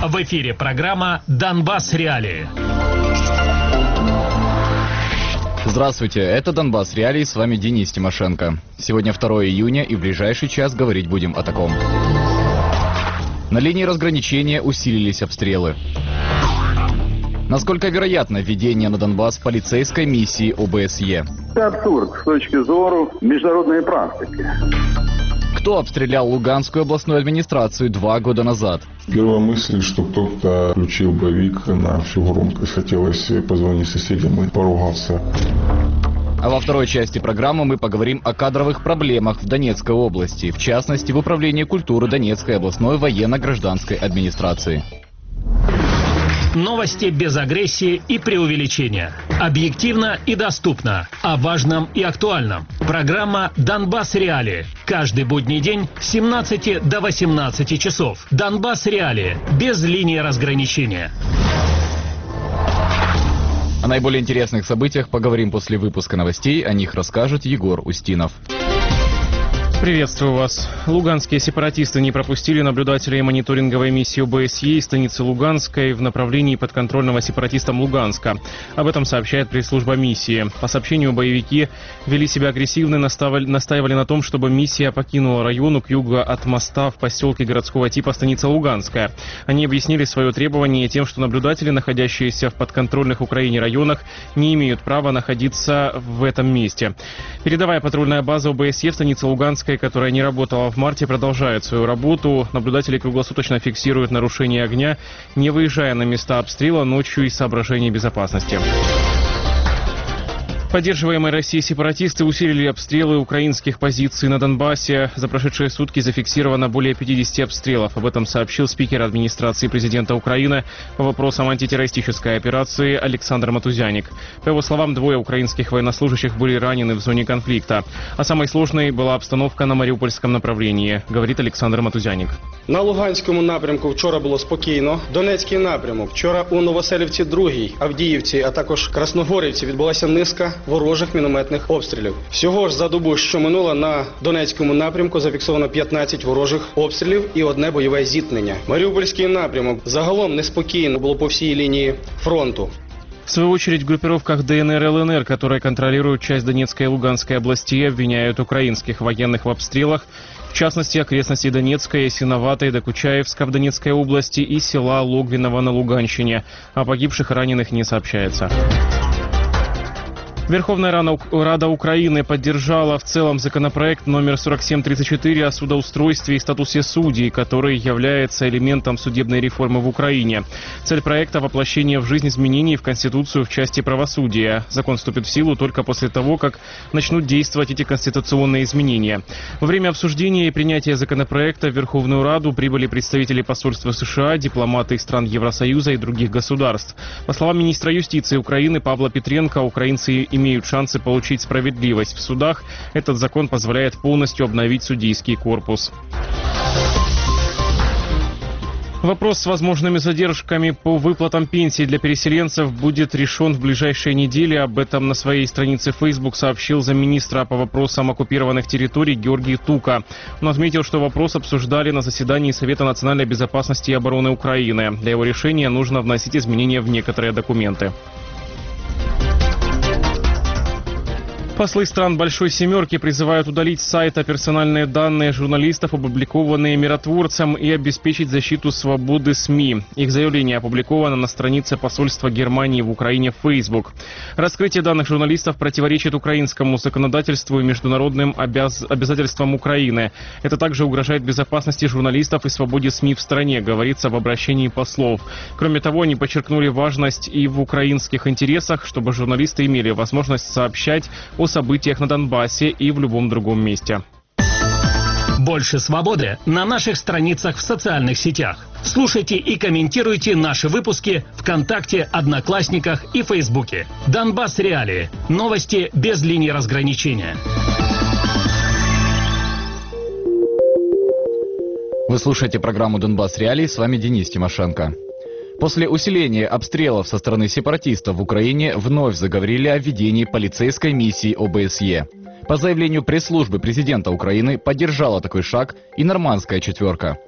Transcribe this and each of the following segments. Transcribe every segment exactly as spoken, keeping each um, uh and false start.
В эфире программа «Донбасс. Реалии». Здравствуйте, это «Донбасс. Реалии», с вами Денис Тимошенко. Сегодня второе июня, и в ближайший час говорить будем о таком. На линии разграничения усилились обстрелы. Насколько вероятно введение на Донбасс полицейской миссии О Б С Е? Это абсурд с точки зору международной практики. Кто обстрелял Луганскую областную администрацию два года назад? Первая мысль, что кто-то включил боевик на всю громкость. Хотелось позвонить соседям и поругался. А во второй части программы мы поговорим о кадровых проблемах в Донецкой области, в частности, в Управлении культуры Донецкой областной военно-гражданской администрации. Новости без агрессии и преувеличения. Объективно и доступно. О важном и актуальном. Программа «Донбасс. Реалии». Каждый будний день с семнадцати до восемнадцати часов. «Донбасс. Реалии». Без линии разграничения. О наиболее интересных событиях поговорим после выпуска новостей. О них расскажет Егор Устинов. Приветствую вас. Луганские сепаратисты не пропустили наблюдателей мониторинговой миссии О Б С Е из станицы Луганской в направлении подконтрольного сепаратистам Луганска. Об этом сообщает пресс-служба миссии. По сообщению, боевики вели себя агрессивно и настаивали на том, чтобы миссия покинула район к югу от моста в поселке городского типа станица Луганская. Они объяснили свое требование тем, что наблюдатели, находящиеся в подконтрольных Украине районах, не имеют права находиться в этом месте. Передовая патрульная база О Б С Е в станице Луганской, которая не работала в марте, продолжает свою работу. Наблюдатели круглосуточно фиксируют нарушение огня, не выезжая на места обстрела ночью из соображений безопасности. Поддерживаемые Россией сепаратисты усилили обстрелы украинских позиций на Донбассе. За прошедшие сутки зафиксировано более пятидесяти обстрелов. Об этом сообщил спикер администрации президента Украины по вопросам антитеррористической операции Александр Матузяник. По его словам, двое украинских военнослужащих были ранены в зоне конфликта. А самой сложной была обстановка на Маріупольському направлении, говорит Александр Матузяник. На Луганському напрямку вчора було спокійно. Донецький напрямок. Вчора у Новоселівці другій, Авдіївці, а також Красногорівці відбулася низка ворожих мінометних обстрілів. Всього ж за добу, що минула, на Донецькому напрямку зафіксовано п'ятнадцять ворожих обстрілів і одне бойове зіткнення. Маріупольський напрямок загалом неспокійно було по всій лінії фронту. В свою очередь, в группировках Д Н Р Л Н Р, которые контролируют часть Донецкой и Луганской областей, обвиняют украинских военных в обстрелах, в частности, окрестностей Донецкой, Ясиноватой, Докучаевска в Донецкой области и села Логвиново на Луганщине. О погибших и раненых не сообщается. Верховная Рада Украины поддержала в целом законопроект номер сорок семь тридцать четыре о судоустройстве и статусе судей, который является элементом судебной реформы в Украине. Цель проекта – воплощение в жизнь изменений в Конституцию в части правосудия. Закон вступит в силу только после того, как начнут действовать эти конституционные изменения. Во время обсуждения и принятия законопроекта в Верховную Раду прибыли представители посольства США, дипломаты из стран Евросоюза и других государств. По словам министра юстиции Украины Павла Петренко, украинцы имеют шансы получить справедливость в судах. Этот закон позволяет полностью обновить судейский корпус. Вопрос с возможными задержками по выплатам пенсий для переселенцев будет решен в ближайшие недели. Об этом на своей странице Facebook сообщил замминистра по вопросам оккупированных территорий Георгий Тука. Он отметил, что вопрос обсуждали на заседании Совета национальной безопасности и обороны Украины. Для его решения нужно вносить изменения в некоторые документы. Послы стран Большой Семерки призывают удалить с сайта персональные данные журналистов, опубликованные миротворцем, и обеспечить защиту свободы СМИ. Их заявление опубликовано на странице посольства Германии в Украине в Facebook. Раскрытие данных журналистов противоречит украинскому законодательству и международным обяз... обязательствам Украины. Это также угрожает безопасности журналистов и свободе СМИ в стране, говорится в обращении послов. Кроме того, они подчеркнули важность и в украинских интересах, чтобы журналисты имели возможность сообщать о событиях на Донбассе и в любом другом месте. Больше свободы на наших страницах в социальных сетях. Слушайте и комментируйте наши выпуски ВКонтакте, Одноклассниках и Фейсбуке. Донбасс. Реалии. Новости без линии разграничения. Вы слушаете программу «Донбасс. Реалии», с вами Денис Тимошенко. После усиления обстрелов со стороны сепаратистов в Украине вновь заговорили о введении полицейской миссии О Б С Е. По заявлению пресс-службы президента Украины поддержала такой шаг и нормандская четверка.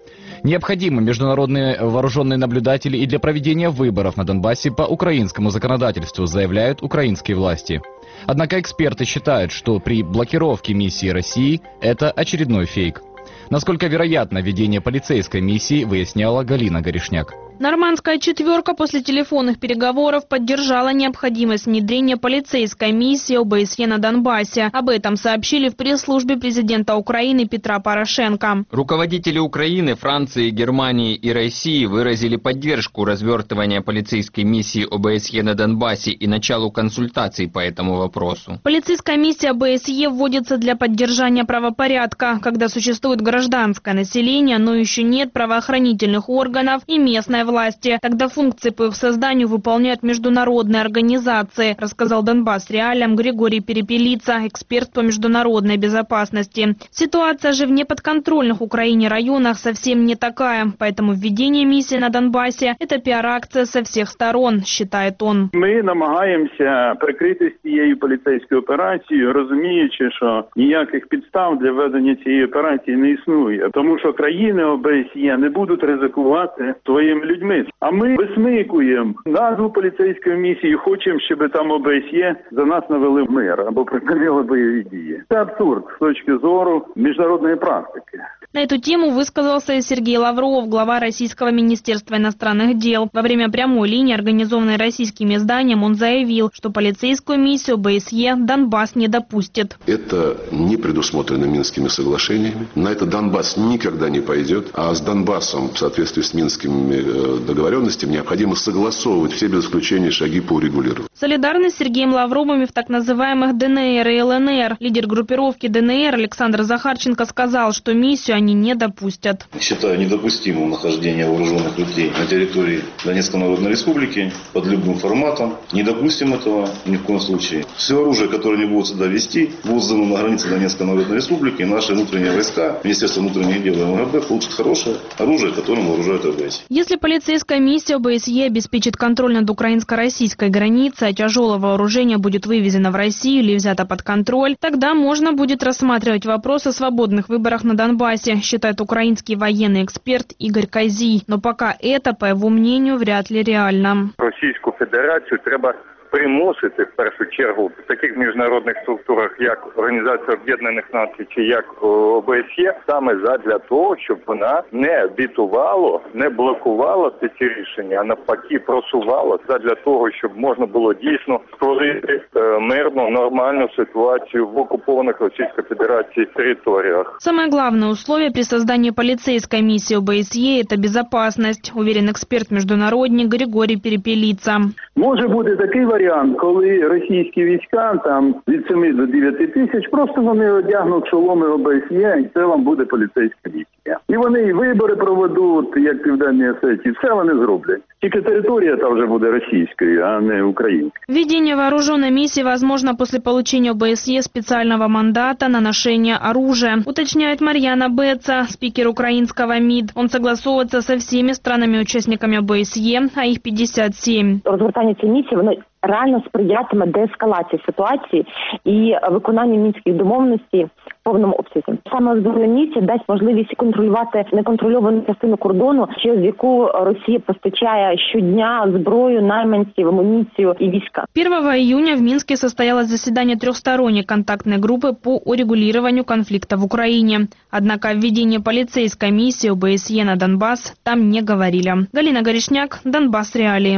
Необходимы международные вооруженные наблюдатели и для проведения выборов на Донбассе по украинскому законодательству, заявляют украинские власти. Однако эксперты считают, что при блокировке миссии России это очередной фейк. Насколько вероятно введение полицейской миссии, выясняла Галина Горешняк. Нормандская четверка после телефонных переговоров поддержала необходимость внедрения полицейской миссии ОБСЕ на Донбассе. Об этом сообщили в пресс-службе президента Украины Петра Порошенко. Руководители Украины, Франции, Германии и России выразили поддержку развертывания полицейской миссии ОБСЕ на Донбассе и началу консультаций по этому вопросу. Полицейская миссия ОБСЕ вводится для поддержания правопорядка, когда существует гражданское население, но еще нет правоохранительных органов и местной власти. Тогда функции по их созданию выполняют международные организации, рассказал Донбасс Реалиям Григорий Перепелица, эксперт по международной безопасности. Ситуация же в неподконтрольных Украине районах совсем не такая, поэтому введение миссии на Донбассе – это пиар-акция со всех сторон, считает он. Ми намагаємося прикрити цією поліцейською операцією, розуміючи, що ніяких підстав для ведення цієї операції не існує. Тому що країни ОБСЄ не будуть ризикувати своїми людьми. А ми висмикуємо назву поліцейської місії, хочемо, щоб там ОБСЄ за нас навели мир або припинили бойові дії. Це абсурд з точки зору міжнародної практики. На эту тему высказался и Сергей Лавров, глава Российского министерства иностранных дел. Во время прямой линии, организованной российским изданием, он заявил, что полицейскую миссию ОБСЕ Донбасс не допустит. Это не предусмотрено Минскими соглашениями. На это Донбасс никогда не пойдет. А с Донбассом, в соответствии с Минскими договоренностями, необходимо согласовывать все без исключения шаги по урегулированию. Солидарность с Сергеем Лавровым в так называемых ДНР и ЛНР. Лидер группировки ДНР Александр Захарченко сказал, что миссию они не допустят. Считаю недопустимым нахождение вооруженных людей на территории Донецкой Народной Республики под любым форматом. Не допустим этого ни в коем случае. Все оружие, которое они будут сюда везти, будет сдано на границе Донецкой Народной Республики. И наши внутренние войска, Министерство внутренних дел и МГБ получат хорошее оружие, которым вооружают ОБСЕ. Если полицейская миссия ОБСЕ обеспечит контроль над украинско-российской границей, а тяжелое вооружение будет вывезено в Россию или взято под контроль, тогда можно будет рассматривать вопрос о свободных выборах на Донбассе, считает украинский военный эксперт Игорь Козий. Но пока это, по его мнению, вряд ли реально. Російську Федерацію треба примусити в першу чергу в таких міжнародних структурах, як Організація Об'єднаних Націй чи як ОБСЄ, саме задля того, щоб вона не вітувала, не блокувала ці рішення, а навпаки просувала задля того, щоб можна було дійсно створити е, мирну, нормальну ситуацію в окупованих Російської Федерації територіях. Самое главное условие при создании полицейской миссии ОБСЕ – это безопасность, уверен эксперт-международник Григорий Перепелица. Може бути такий варіант, коли російські війська там від семи до дев'яти тисяч, просто вони одягнуть шоломи ОБСЄ, і це вам буде поліцейська місія. І вони і вибори проведуть, як в Південній Осетії, все вони зроблять. Тільки територія та вже буде російською, а не українською. Введение вооруженной миссии возможно после получения ОБСЕ специального мандата на ношение оружия, уточняет Марьяна Беца, спикер украинского МИД. Он согласовывается со всеми странами-участниками ОБСЕ, а их п'ятдесят сім. Розгортання цієї місії, воно реально сприятиме деескалації ситуації і виконанню мінських домовленостей в повному обсязі. Саме озброєна місія дасть можливість контролювати неконтрольовану частину кордону, через яку Росія постачає щодня зброю, найманців, амуніцію і війська. первого июня в Минске состоялось заседание трехсторонней контактной группы по урегулированию конфликта в Украине. Однако о введении полицейской миссии ОБСЕ на Донбасс там не говорили. Галина Горешняк, Донбасс Реалии.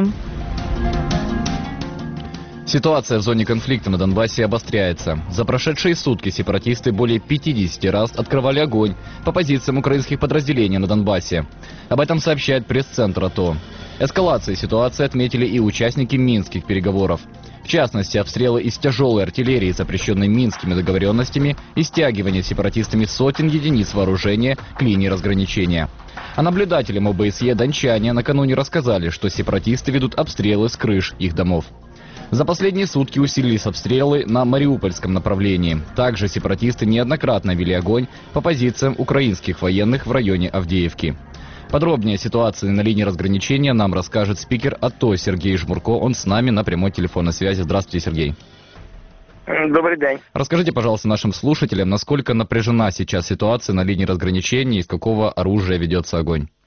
Ситуация в зоне конфликта на Донбассе обостряется. За прошедшие сутки сепаратисты более пятидесяти раз открывали огонь по позициям украинских подразделений на Донбассе. Об этом сообщает пресс-центр АТО. Эскалации ситуации отметили и участники минских переговоров. В частности, обстрелы из тяжелой артиллерии, запрещенной минскими договоренностями, и стягивание сепаратистами сотен единиц вооружения к линии разграничения. А наблюдателям ОБСЕ дончане накануне рассказали, что сепаратисты ведут обстрелы с крыш их домов. За последние сутки усилились обстрелы на Мариупольском направлении. Также сепаратисты неоднократно вели огонь по позициям украинских военных в районе Авдеевки. Подробнее о ситуации на линии разграничения нам расскажет спикер АТО Сергей Жмурко. Он с нами на прямой телефонной связи. Здравствуйте, Сергей. Добрый день. Расскажите, пожалуйста, нашим слушателям, насколько напряжена сейчас ситуация на линии разграничения и из какого оружия ведется огонь?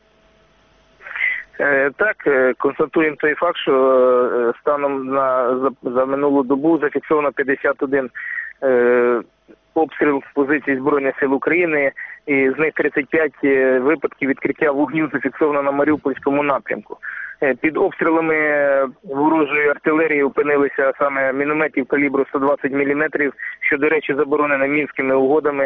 Так, констатуємо той факт, що станом на за, за минулу добу зафіксовано п'ятдесят один е, обстріл позицій Збройних сил України, і з них тридцять п'ять випадків відкриття вогню зафіксовано на Маріупольському напрямку. Під обстрілами ворожої артилерії опинилися саме мінометів калібру сто двадцять міліметрів, що, до речі, заборонено Мінськими угодами.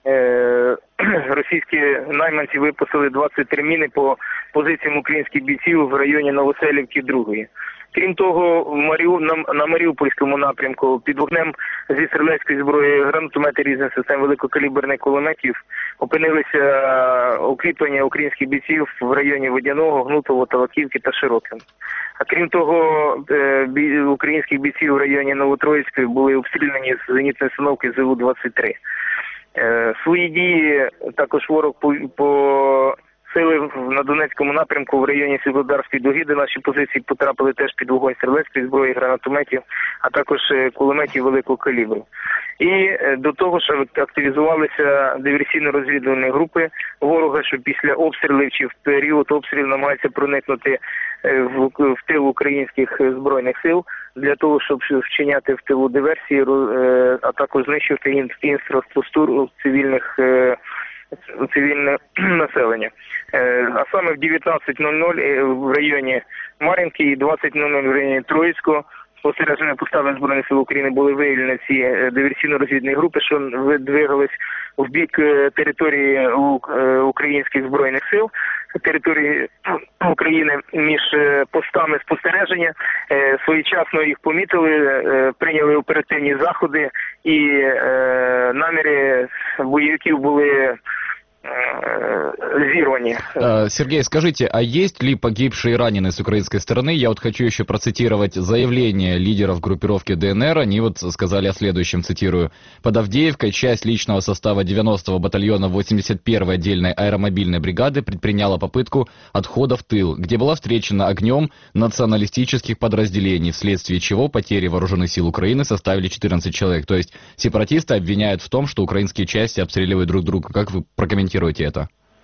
Російські найманці випустили двадцять три міни по позиціям українських бійців в районі Новоселівки другої. Крім того, в Маріу... на... на Маріупольському напрямку під вогнем зі стрілецької зброї, гранатомети різних систем, великокаліберних кулеметів опинилися укріплення українських бійців в районі Водяного, Гнутово, Талаківки та Широким. А крім того, бій... українських бійців в районі Новотроїцької були обстріляні з зенітної установки Зе У двадцять три. Свої дії також ворог по, по сили на Донецькому напрямку в районі Світлодарської дуги, де наші позиції потрапили теж під вогонь стрілецької зброї, гранатометів, а також кулеметів великого калібру. І до того ж активізувалися диверсійно-розвідувальні групи ворога, що після обстрілів чи в період обстрілів намагаються проникнути в, в тил українських збройних сил для того, щоб вчиняти в тилу диверсії, а також знищувати інфраструктуру цивільних цивільне населення. А саме в дев'ятнадцять нуль нуль в районі Мар'їнки і двадцять нуль нуль в районі Троїцького спостереження поставлень Збройних сил України були виявлені ці диверсійно-розвідні групи, що видвигались в бік території українських збройних сил, території України між постами спостереження. Своєчасно їх помітили, прийняли оперативні заходи, і наміри бойовиків були зирвани. Сергей, скажите, а есть ли погибшие и раненые с украинской стороны? Я вот хочу еще процитировать заявление лидеров группировки Дэ Эн Эр. Они вот сказали о следующем, цитирую. «Под Авдеевкой часть личного состава девяностого батальона восемьдесят первой отдельной аэромобильной бригады предприняла попытку отхода в тыл, где была встречена огнем националистических подразделений, вследствие чего потери вооруженных сил Украины составили четырнадцать человек». То есть сепаратисты обвиняют в том, что украинские части обстреливают друг друга. Как вы прокомментируете это?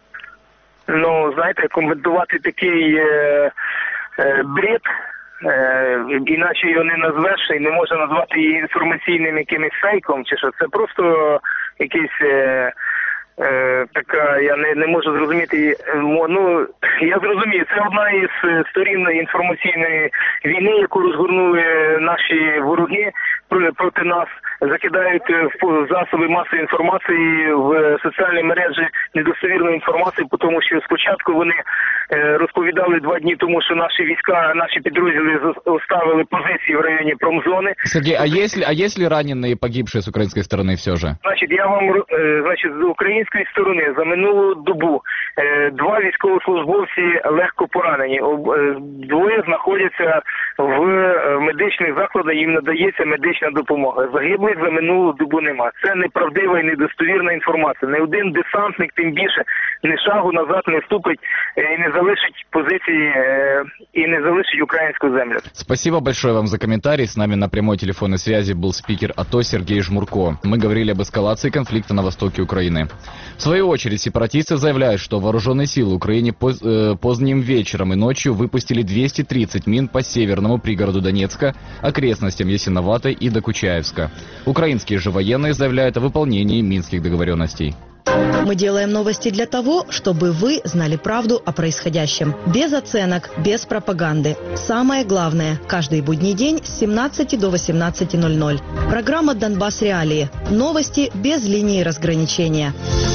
Ну, знаєте, коментувати такий е, е, бред, е, іначе його не назвеш, і не можна назвати її інформаційним якимось фейком, чи що. Це просто якийсь е, е, така, я не, не можу зрозуміти, ну, я зрозумію, це одна із сторін інформаційної війни, яку розгорнули наші вороги проти нас, закидають в засоби масової інформації, в соціальні мережі недостовірну інформацію, тому що спочатку вони розповідали два дні тому, що наші війська, наші підрозділи оставили позиції в районі промзони. Сергей, а есть ли, а есть ли раненые и погибшие с украинской стороны все же? Значить, я вам, значить, з української сторони за минулу добу два військовослужбовці легко поранені. Двоє знаходяться в медичних закладах, їм надається медична допомога. Загиблих за минулу добу нема. Це неправдива і недостовірна інформація. Не один десантник, тим більше, ні шагу назад не ступить і не залишить позиції, и не залишить украинскую землю. Спасибо большое вам за комментарий. С нами на прямой телефонной связи был спикер АТО Сергей Жмурко. Мы говорили об эскалации конфликта на востоке Украины. В свою очередь, сепаратисты заявляют, что вооруженные силы Украины поз, э, поздним вечером и ночью выпустили двести тридцать мин по северному пригороду Донецка, окрестностям Ясиноватой и Докучаевска. Украинские же военные заявляют о выполнении минских договоренностей. Мы делаем новости для того, чтобы вы знали правду о происходящем. Без оценок, без пропаганды. Самое главное, каждый будний день с семнадцати до восемнадцати ноль ноль. Программа «Донбасс Реалии». Новости без линии разграничения.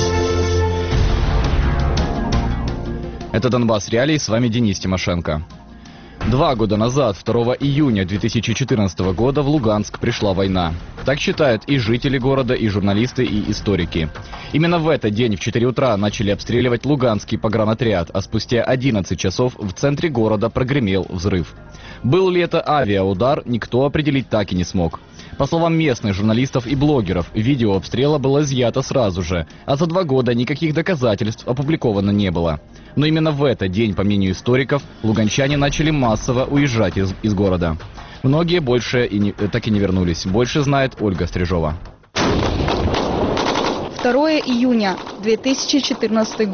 Это «Донбасс Реалии», с вами Денис Тимошенко. Два года назад, второго июня две тысячи четырнадцатого года, в Луганск пришла война. Так считают и жители города, и журналисты, и историки. Именно в этот день в четыре утра начали обстреливать Луганский погранотряд, а спустя одиннадцать часов в центре города прогремел взрыв. Был ли это авиаудар, никто определить так и не смог. По словам местных журналистов и блогеров, видео обстрела было изъято сразу же, а за два года никаких доказательств опубликовано не было. Но именно в этот день, по мнению историков, луганчане начали массово уезжать из, из города. Многие больше и не, так и не вернулись. Больше знает Ольга Стрижова. второго июня две тысячи четырнадцатый год.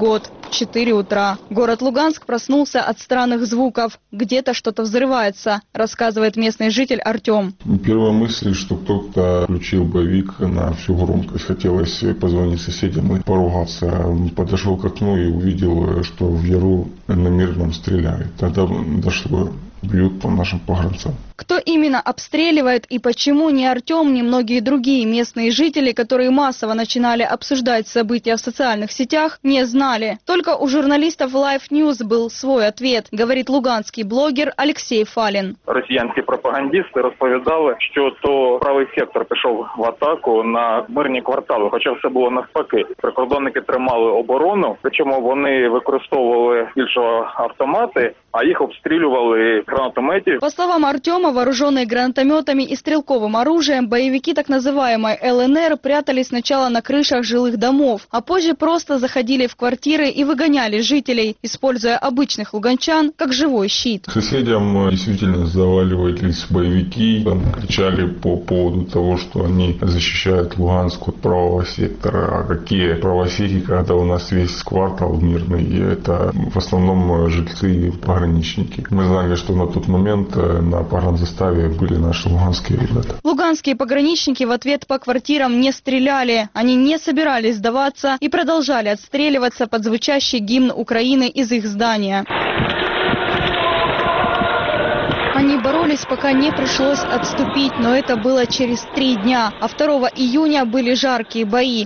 в четыре утра. Город Луганск проснулся от странных звуков. Где-то что-то взрывается, рассказывает местный житель Артем. Первая мысль, что кто-то включил боевик на всю громкость. Хотелось позвонить соседям и поругаться. Подошел к окну и увидел, что в Яру на Мирном стреляют. Тогда дошло, бьют по нашим погранцам. Кто именно обстреливает и почему ни Артем, ни многие другие местные жители, которые массово начинали обсуждать события в социальных сетях, не знали. Только у журналистов Life News был свой ответ, говорит луганский блогер Алексей Фалин. Росіянські пропагандисти розповідали, що то правий сектор пішов в атаку на мирні квартали, хоча все було навпаки. Прикордонники тримали оборону, причому вони використовували більше автомати, а їх обстрілювали гранатометів. По словам Артема, вооруженные гранатометами и стрелковым оружием, боевики так называемой ЛНР прятались сначала на крышах жилых домов, а позже просто заходили в квартиры и выгоняли жителей, используя обычных луганчан как живой щит. Соседям действительно заваливались боевики, там, кричали по поводу того, что они защищают Луганск от правого сектора. А какие правосеки, когда у нас весь квартал мирный, и это в основном жильцы и пограничники. Мы знали, что на тот момент на погранзаставе были наши луганские ребята. Луганские пограничники в ответ по квартирам не стреляли. Они не собирались сдаваться и продолжали отстреливаться под звучащий гимн Украины из их здания. Они боролись, пока не пришлось отступить, но это было через три дня, а второго июня были жаркие бои.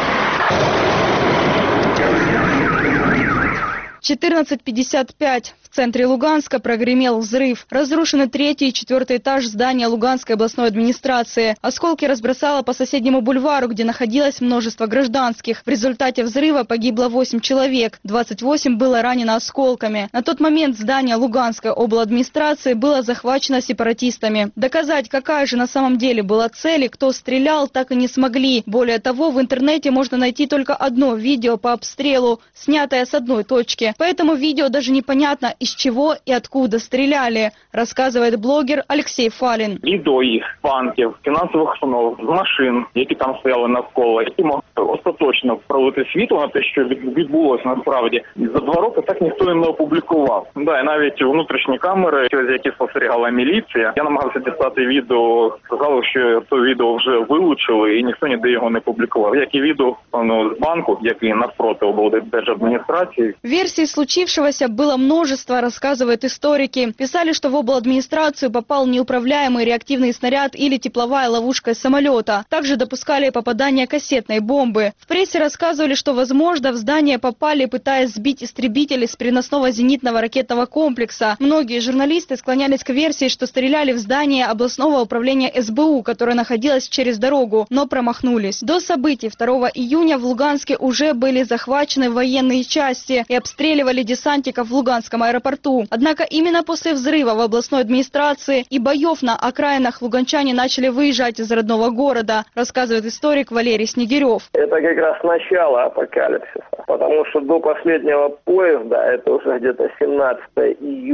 четырнадцать пятьдесят пять. В центре Луганска прогремел взрыв. Разрушены третий и четвертый этаж здания Луганской областной администрации. Осколки разбросало по соседнему бульвару, где находилось множество гражданских. В результате взрыва погибло восемь человек. двадцать восемь было ранено осколками. На тот момент здание Луганской обладминистрации было захвачено сепаратистами. Доказать, какая же на самом деле была цель и кто стрелял, так и не смогли. Более того, в интернете можно найти только одно видео по обстрелу, снятое с одной точки. Поэтому видео даже непонятно, из чего и откуда стреляли, рассказывает блогер Алексей Фалин. Відео їх з банків, фінансових установ, з машин, які там стояли навколо, які могли остаточно пролити світло на те, що відбулося насправді. За два роки так ніхто і не опублікував. Да, і навіть внутрішні камери, через які спостерігала міліція, я намагався дістати відео, сказали, що то відео вже вилучили і ніхто ніде його не публікував. Як і відео ну, з банку, який навпроти облдержадміністрації. Версий случившегося было множество, рассказывают историки. Писали, что в обладминистрацию попал неуправляемый реактивный снаряд или тепловая ловушка из самолета. Также допускали попадание кассетной бомбы. В прессе рассказывали, что, возможно, в здание попали, пытаясь сбить истребители с переносного зенитного ракетного комплекса. Многие журналисты склонялись к версии, что стреляли в здание областного управления эс бэ у, которое находилось через дорогу, но промахнулись. До событий второго июня в Луганске уже были захвачены военные части и обстреливали десантиков в Луганском аэропорту. Однако именно после взрыва в областной администрации и боев на окраинах луганчане начали выезжать из родного города, рассказывает историк Валерий Снегирев. Это как раз начало апокалипсиса, потому что до последнего поезда, это уже где-то семнадцатого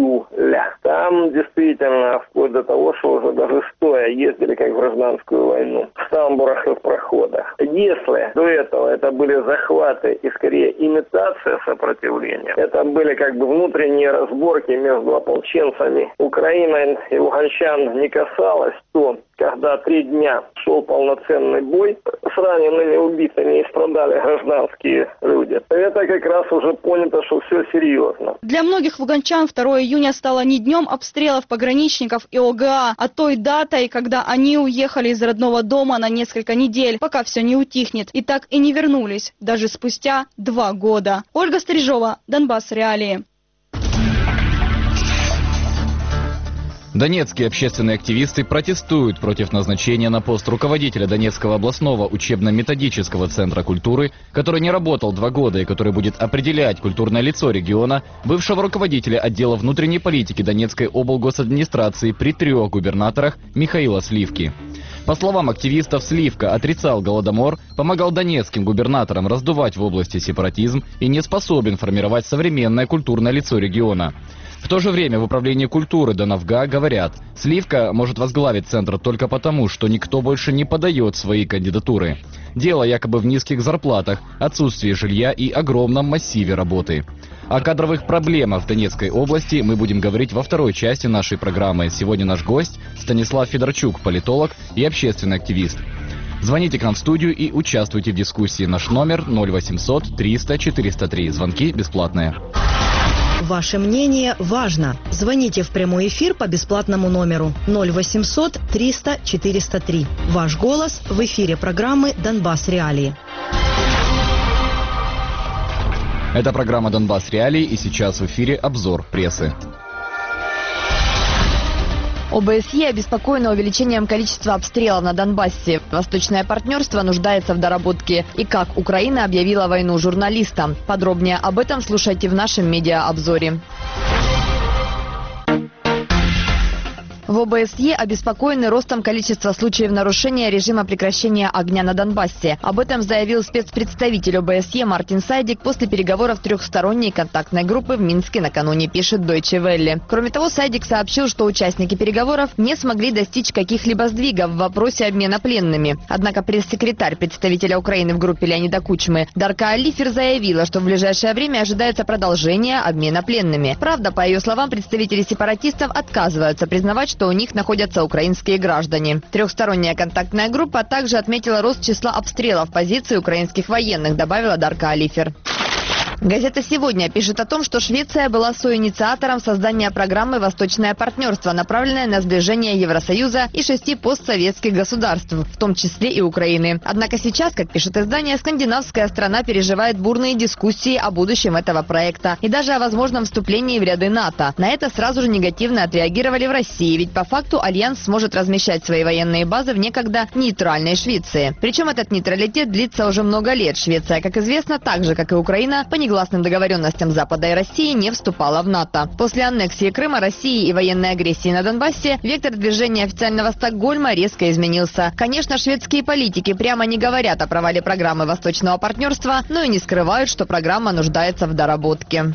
июля, там действительно вплоть до того, что уже даже стоя ездили как в гражданскую войну, в тамбурах и в проходах. Если до этого это были захваты и скорее имитация сопротивления, это были как бы внутренние разборки между ополченцами. Украина и луганчан не касалось, то когда три дня шел полноценный бой, с ранеными, убитыми и страдали гражданские люди. Это как раз уже понято, что все серьезно. Для многих луганчан второго июня стало не днем обстрелов пограничников и о гэ а, а той датой, когда они уехали из родного дома на несколько недель, пока все не утихнет, и так и не вернулись, даже спустя два года. Ольга Стрижова, Донбасс Реалии. Донецкие общественные активисты протестуют против назначения на пост руководителя Донецкого областного учебно-методического центра культуры, который не работал два года и который будет определять культурное лицо региона, бывшего руководителя отдела внутренней политики Донецкой облгосадминистрации при трех губернаторах Михаила Сливки. По словам активистов, Сливка отрицал Голодомор, помогал донецким губернаторам раздувать в области сепаратизм и не способен формировать современное культурное лицо региона. В то же время в управлении культуры Донавга говорят, Сливка может возглавить центр только потому, что никто больше не подает свои кандидатуры. Дело якобы в низких зарплатах, отсутствии жилья и огромном массиве работы. О кадровых проблемах в Донецкой области мы будем говорить во второй части нашей программы. Сегодня наш гость Станислав Федорчук, политолог и общественный активист. Звоните к нам в студию и участвуйте в дискуссии. Наш номер ноль восемьсот триста четыреста три. Звонки бесплатные. Ваше мнение важно. Звоните в прямой эфир по бесплатному номеру ноль восемьсот триста четыреста три. Ваш голос в эфире программы «Донбасс Реалии». Это программа «Донбасс Реалии», и сейчас в эфире обзор прессы. ОБСЕ обеспокоено увеличением количества обстрелов на Донбассе. Восточное партнерство нуждается в доработке. И как Украина объявила войну журналистам. Подробнее об этом слушайте в нашем медиаобзоре. В ОБСЕ обеспокоены ростом количества случаев нарушения режима прекращения огня на Донбассе. Об этом заявил спецпредставитель ОБСЕ Мартин Сайдик после переговоров трехсторонней контактной группы в Минске накануне, пишет Deutsche Welle. Кроме того, Сайдик сообщил, что участники переговоров не смогли достичь каких-либо сдвигов в вопросе обмена пленными. Однако пресс-секретарь представителя Украины в группе Леонида Кучмы Дарка Алифер заявила, что в ближайшее время ожидается продолжение обмена пленными. Правда, по ее словам, представители сепаратистов отказываются признавать, что у них находятся украинские граждане. Трехсторонняя контактная группа также отметила рост числа обстрелов позиций украинских военных, добавила Дарка Алифер. Газета «Сегодня» пишет о том, что Швеция была соинициатором создания программы «Восточное партнерство», направленной на сближение Евросоюза и шести постсоветских государств, в том числе и Украины. Однако сейчас, как пишет издание, скандинавская страна переживает бурные дискуссии о будущем этого проекта и даже о возможном вступлении в ряды НАТО. На это сразу же негативно отреагировали в России, ведь по факту Альянс сможет размещать свои военные базы в некогда нейтральной Швеции. Причем этот нейтралитет длится уже много лет. Швеция, как известно, так же, как и Украина, по негласным договоренностям Запада и России не вступала в НАТО. После аннексии Крыма, России и военной агрессии на Донбассе вектор движения официального Стокгольма резко изменился. Конечно, шведские политики прямо не говорят о провале программы Восточного партнерства, но и не скрывают, что программа нуждается в доработке.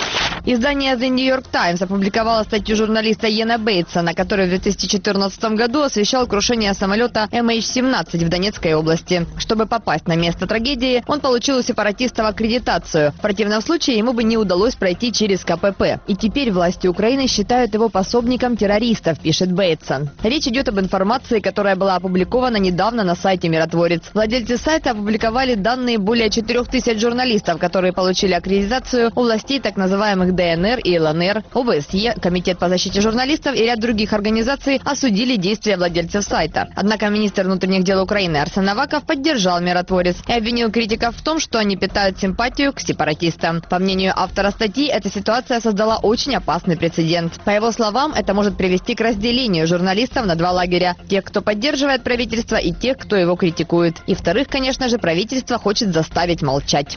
Издание The New York Times опубликовало статью журналиста Йена Бейтса, который в две тысячи четырнадцатом году освещал крушение самолета эм эйч семнадцать в Донецкой области. Чтобы попасть на место трагедии, он получил у сепаратистов аккредитацию. В противном случае ему бы не удалось пройти через ка пэ пэ. И теперь власти Украины считают его пособником террористов, пишет Бейтсон. Речь идет об информации, которая была опубликована недавно на сайте «Миротворец». Владельцы сайта опубликовали данные более четырех тысяч журналистов, которые получили аккредитацию у властей так называемых дэ эн эр и эл эн эр, ОБСЕ, Комитет по защите журналистов и ряд других организаций осудили действия владельцев сайта. Однако министр внутренних дел Украины Арсен Аваков поддержал «Миротворец» и обвинил критиков в том, что они питают симпатию к сепаратистам. По мнению автора статьи, эта ситуация создала очень опасный прецедент. По его словам, это может привести к разделению журналистов на два лагеря. Тех, кто поддерживает правительство, и тех, кто его критикует. И вторых, конечно же, правительство хочет заставить молчать.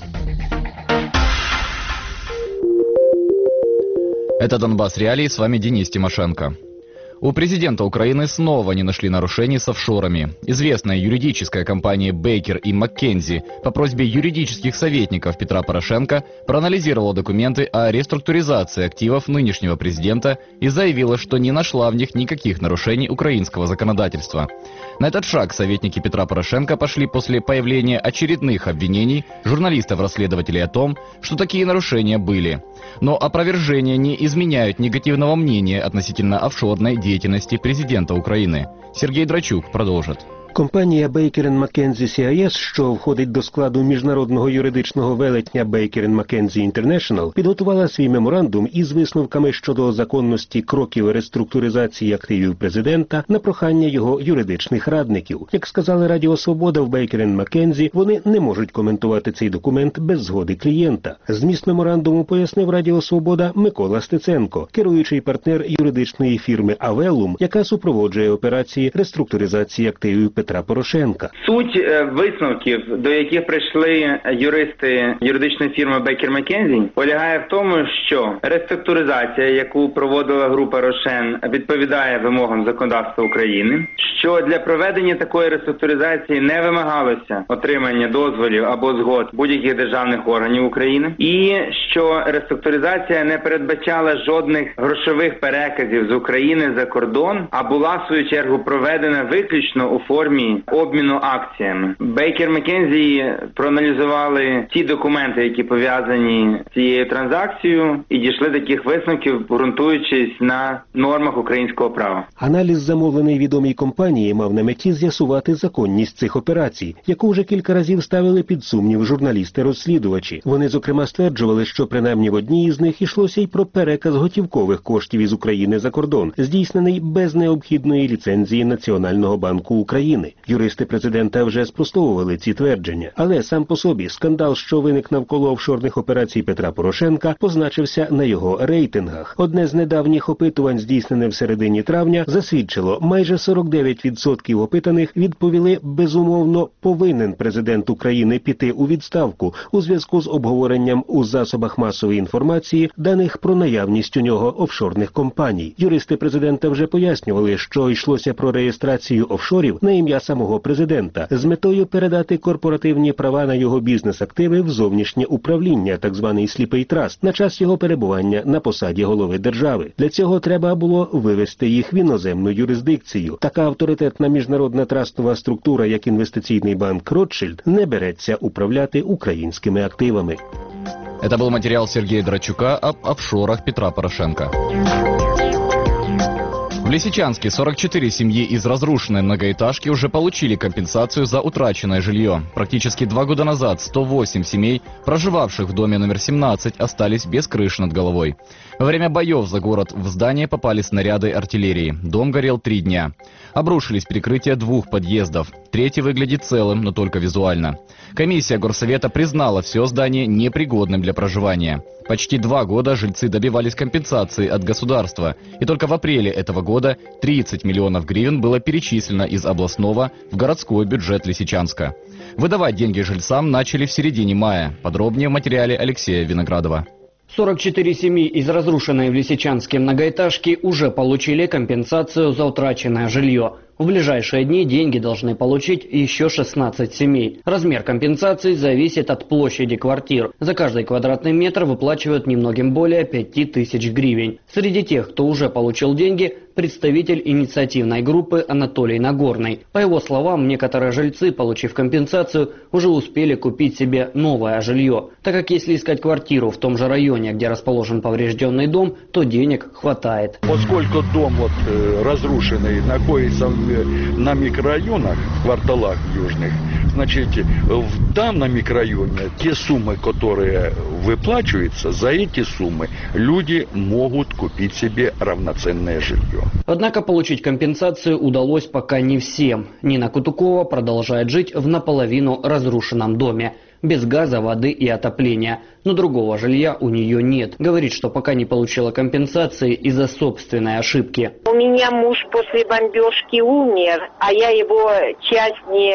Это «Донбасс Реалии», с вами Денис Тимошенко. У президента Украины снова не нашли нарушений с офшорами. Известная юридическая компания Бейкер и Маккензи по просьбе юридических советников Петра Порошенко проанализировала документы о реструктуризации активов нынешнего президента и заявила, что не нашла в них никаких нарушений украинского законодательства. На этот шаг советники Петра Порошенко пошли после появления очередных обвинений журналистов-расследователей о том, что такие нарушения были. Но опровержения не изменяют негативного мнения относительно офшорной деятельности президента України. Сергій Драчук продовжить. Компанія Baker енд McKenzie сі ай ес, що входить до складу міжнародного юридичного велетня Baker енд McKenzie International, підготувала свій меморандум із висновками щодо законності кроків реструктуризації активів президента на прохання його юридичних радників. Як сказали Радіо Свобода в Baker енд McKenzie, вони не можуть коментувати цей документ без згоди клієнта. Зміст меморандуму пояснив Радіо Свобода Микола Стеценко, керуючий партнер юридичної фірми Авелум, яка супроводжує операції реструктуризації активів Петра Петра Порошенка. Суть висновків, до яких прийшли юристи юридичної фірми Бейкер Маккензі, полягає в тому, що реструктуризація, яку проводила група Рошен, відповідає вимогам законодавства України, що для проведення такої реструктуризації не вимагалося отримання дозволів або згод будь-яких державних органів України, і що реструктуризація не передбачала жодних грошових переказів з України за кордон, а була в свою чергу проведена виключно у формі обміну акціями. Бейкер Маккензі проаналізували ті документи, які пов'язані з цією транзакцією, і дійшли таких висновків, ґрунтуючись на нормах українського права. Аналіз, замовлений відомій компанії, мав на меті з'ясувати законність цих операцій, яку вже кілька разів ставили під сумнів журналісти-розслідувачі. Вони, зокрема, стверджували, що принаймні в одній із них йшлося й про переказ готівкових коштів із України за кордон, здійснений без необхідної ліцензії Національного банку України. Юристи президента вже спростовували ці твердження, але сам по собі скандал, що виник навколо офшорних операцій Петра Порошенка, позначився на його рейтингах. Одне з недавніх опитувань, здійснене в середині травня, засвідчило, майже сорок дев'ять відсотків опитаних відповіли: безумовно, повинен президент України піти у відставку у зв'язку з обговоренням у засобах масової інформації даних про наявність у нього офшорних компаній. Юристи президента вже пояснювали, що йшлося про реєстрацію офшорів на ім'я самого президента з метою передати корпоративні права на його бізнес-активи в зовнішнє управління, так званий сліпий траст, на час його перебування на посаді голови держави. Для цього треба було вивести їх в іноземну юрисдикцію. Така авторитетна міжнародна трастова структура, як інвестиційний банк Ротшильд, не береться управляти українськими активами. Это был материал Сергея Драчука об офшорах Петра Порошенка. В Лисичанске сорок четыре семьи из разрушенной многоэтажки уже получили компенсацию за утраченное жилье. Практически два года назад сто восемь семей, проживавших в доме номер семнадцать, остались без крыши над головой. Во время боев за город в здание попали снаряды артиллерии. Дом горел три дня. Обрушились перекрытия двух подъездов. Третий выглядит целым, но только визуально. Комиссия горсовета признала все здание непригодным для проживания. Почти два года жильцы добивались компенсации от государства, и только в апреле этого года тридцать миллионов гривен было перечислено из областного в городской бюджет Лисичанска. Выдавать деньги жильцам начали в середине мая. Подробнее в материале Алексея Виноградова. сорок четыре семьи из разрушенной в Лисичанске многоэтажки уже получили компенсацию за утраченное жилье. В ближайшие дни деньги должны получить еще шестнадцать семей. Размер компенсации зависит от площади квартир. За каждый квадратный метр выплачивают немногим более пяти тысяч гривен. Среди тех, кто уже получил деньги, представитель инициативной группы Анатолий Нагорный. По его словам, некоторые жильцы, получив компенсацию, уже успели купить себе новое жилье. Так как если искать квартиру в том же районе, где расположен поврежденный дом, то денег хватает. Поскольку дом вот, э, разрушенный находится на микрорайонах, кварталах южных, значит, в данном микрорайоне те суммы, которые выплачиваются, за эти суммы люди могут купить себе равноценное жилье. Однако получить компенсацию удалось пока не всем. Нина Кутукова продолжает жить в наполовину разрушенном доме. Без газа, воды и отопления. Но другого жилья у нее нет. Говорит, что пока не получила компенсации из-за собственной ошибки. У меня муж после бомбежки умер, а я его часть не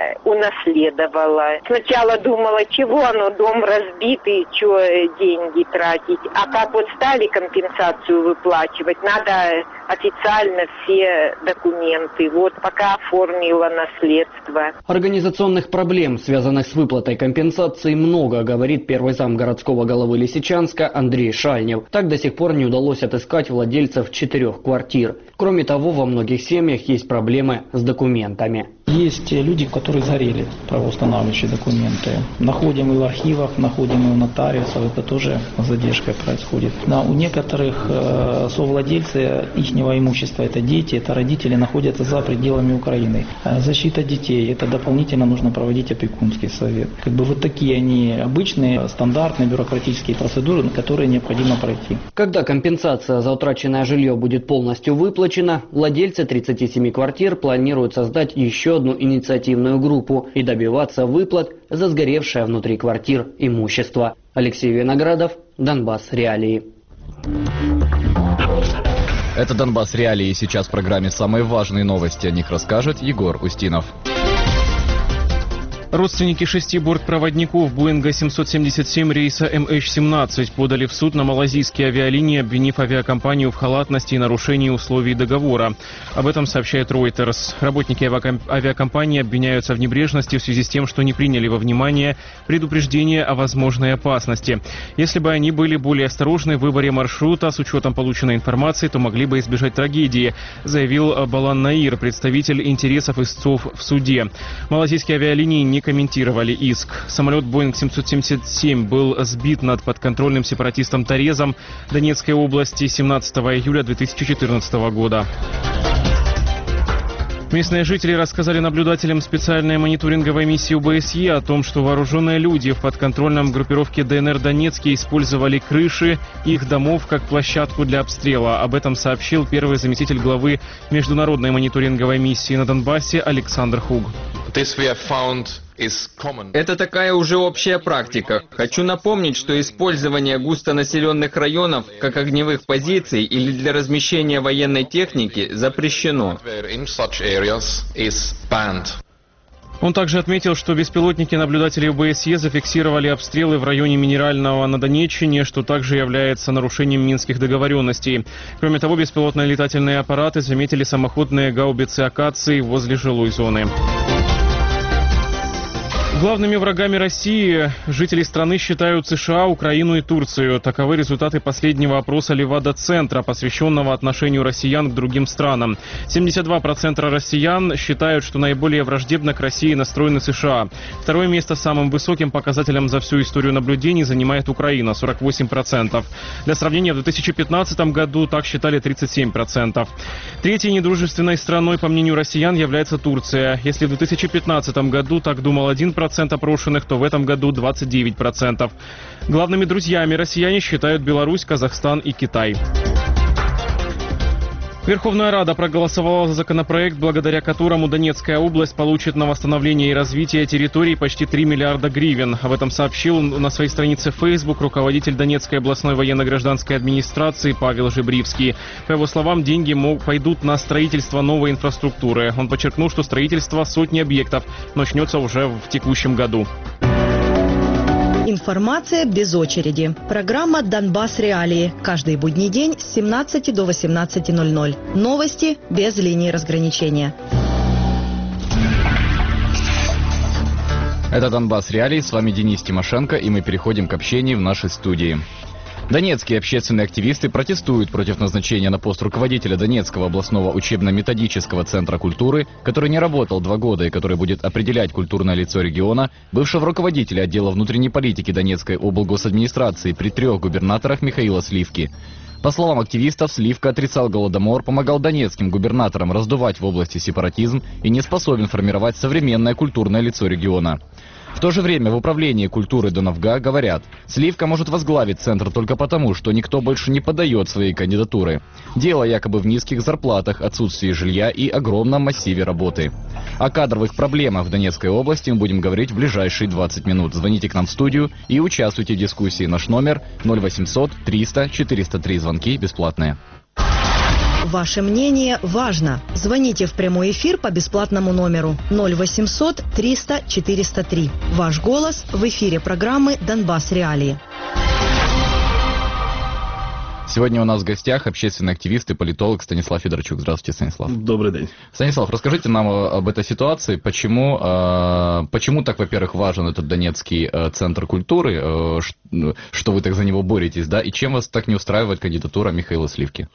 унаследовала. Сначала думала, чего оно, дом разбитый, что деньги тратить. А как вот стали компенсацию выплачивать, надо официально все документы. Вот пока оформила наследство. Организационных проблем, связанных с выплатой компенсации, много, говорит первый зам городского головы Лисичанска Андрей Шальнев. Так до сих пор не удалось отыскать владельцев четырех квартир. Кроме того, во многих семьях есть проблемы с документами. Есть люди, которые сгорели, правоустанавливающие документы. Находим и в архивах, находим и у нотариусов, это тоже задержка происходит. Да, у некоторых э, совладельцы ихнего имущества, это дети, это родители, находятся за пределами Украины. Защита детей, это дополнительно нужно проводить опекунский совет. Как бы вот такие они обычные, стандартные бюрократические процедуры, которые необходимо пройти. Когда компенсация за утраченное жилье будет полностью выплачена, владельцы тридцати семи квартир планируют создать еще одну инициативную группу и добиваться выплат за сгоревшее внутри квартир имущество. Алексей Виноградов, Донбасс Реалии. Это «Донбасс Реалии». Сейчас в программе «Самые важные новости». О них расскажет Егор Устинов. Родственники шести бортпроводников Боинга семьсот семьдесят семь рейса эм эйч семнадцать подали в суд на малазийские авиалинии, обвинив авиакомпанию в халатности и нарушении условий договора. Об этом сообщает Reuters. Работники авиакомпании обвиняются в небрежности в связи с тем, что не приняли во внимание предупреждение о возможной опасности. Если бы они были более осторожны в выборе маршрута с учетом полученной информации, то могли бы избежать трагедии, заявил Балан Наир, представитель интересов истцов в суде. Малазийские авиалинии не комментировали иск. Самолет Боинг семьсот семьдесят семь был сбит над подконтрольным сепаратистом Торезом Донецкой области семнадцатого июля две тысячи четырнадцатого года. Местные жители рассказали наблюдателям специальной мониторинговой миссии о бэ эс е о том, что вооруженные люди в подконтрольном группировке дэ эн эр Донецке использовали крыши их домов как площадку для обстрела. Об этом сообщил первый заместитель главы международной мониторинговой миссии на Донбассе Александр Хуг. Это такая уже общая практика. Хочу напомнить, что использование густонаселенных районов как огневых позиций или для размещения военной техники запрещено. Он также отметил, что беспилотники наблюдателей бэ эс е зафиксировали обстрелы в районе Минерального на Донеччине, что также является нарушением минских договоренностей. Кроме того, беспилотные летательные аппараты заметили самоходные гаубицы «Акации» возле жилой зоны. Главными врагами России жители страны считают США, Украину и Турцию. Таковы результаты последнего опроса Левада-центра, посвященного отношению россиян к другим странам. семьдесят два процента россиян считают, что наиболее враждебно к России настроены США. Второе место самым высоким показателем за всю историю наблюдений занимает Украина – сорок восемь процентов. Для сравнения, в две тысячи пятнадцатом году так считали тридцать семь процентов. Третьей недружественной страной, по мнению россиян, является Турция. Если в две тысячи пятнадцатом году так думал один процент опрошенных, то в этом году двадцать девять процентов. Главными друзьями россияне считают Беларусь, Казахстан и Китай. Верховная Рада проголосовала за законопроект, благодаря которому Донецкая область получит на восстановление и развитие территорий почти три миллиарда гривен. Об этом сообщил на своей странице в Facebook руководитель Донецкой областной военно-гражданской администрации Павел Жебривский. По его словам, деньги мог, пойдут на строительство новой инфраструктуры. Он подчеркнул, что строительство сотни объектов начнется уже в текущем году. Информация без очереди. Программа «Донбасс Реалии». Каждый будний день с семнадцати до восемнадцати ноль-ноль. Новости без линии разграничения. Это «Донбасс Реалии». С вами Денис Тимошенко, и мы переходим к общению в нашей студии. Донецкие общественные активисты протестуют против назначения на пост руководителя Донецкого областного учебно-методического центра культуры, который не работал два года и который будет определять культурное лицо региона, бывшего руководителя отдела внутренней политики Донецкой облгосадминистрации при трех губернаторах Михаила Сливки. По словам активистов, Сливка отрицал голодомор, помогал донецким губернаторам раздувать в области сепаратизм и не способен формировать современное культурное лицо региона. В то же время в управлении культуры Доновга говорят, Сливка может возглавить центр только потому, что никто больше не подает своей кандидатуры. Дело якобы в низких зарплатах, отсутствии жилья и огромном массиве работы. О кадровых проблемах в Донецкой области мы будем говорить в ближайшие двадцать минут. Звоните к нам в студию и участвуйте в дискуссии. Наш номер ноль восемьсот триста четыреста три, звонки бесплатные. Ваше мнение важно. Звоните в прямой эфир по бесплатному номеру ноль восемьсот триста четыреста три. Ваш голос в эфире программы «Донбасс Реалии». Сегодня у нас в гостях общественный активист и политолог Станислав Федорчук. Здравствуйте, Станислав. Добрый день. Станислав, расскажите нам об этой ситуации. Почему, почему так, во-первых, важен этот Донецкий центр культуры, что вы так за него боретесь, да, и чем вас так не устраивает кандидатура Михаила Сливки?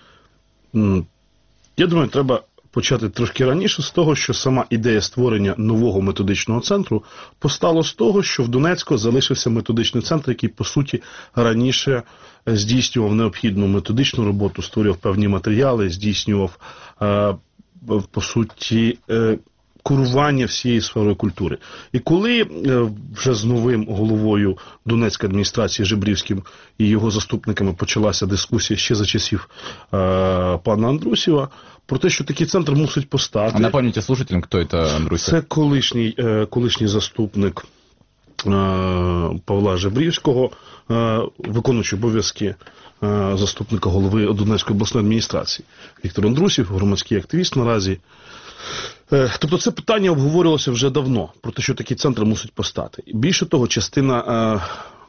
Я думаю, треба почати трошки раніше з того, що сама ідея створення нового методичного центру постала з того, що в Донецьку залишився методичний центр, який, по суті, раніше здійснював необхідну методичну роботу, створював певні матеріали, здійснював, по суті, курування всієї сфери культури. І коли вже з новим головою Донецької адміністрації Жебрівським і його заступниками почалася дискусія ще за часів е, пана Андрусєва, про те, що такий центр мусить постати. А напомните слушателям, хто це Андрусєв? Це колишній, е, колишній заступник Павла Жебрівського, виконуючий обов'язки заступника голови Донецької обласної адміністрації. Віктор Андрусів, громадський активіст наразі. Тобто це питання обговорювалося вже давно, про те, що такий центр мусить постати. Більше того, частина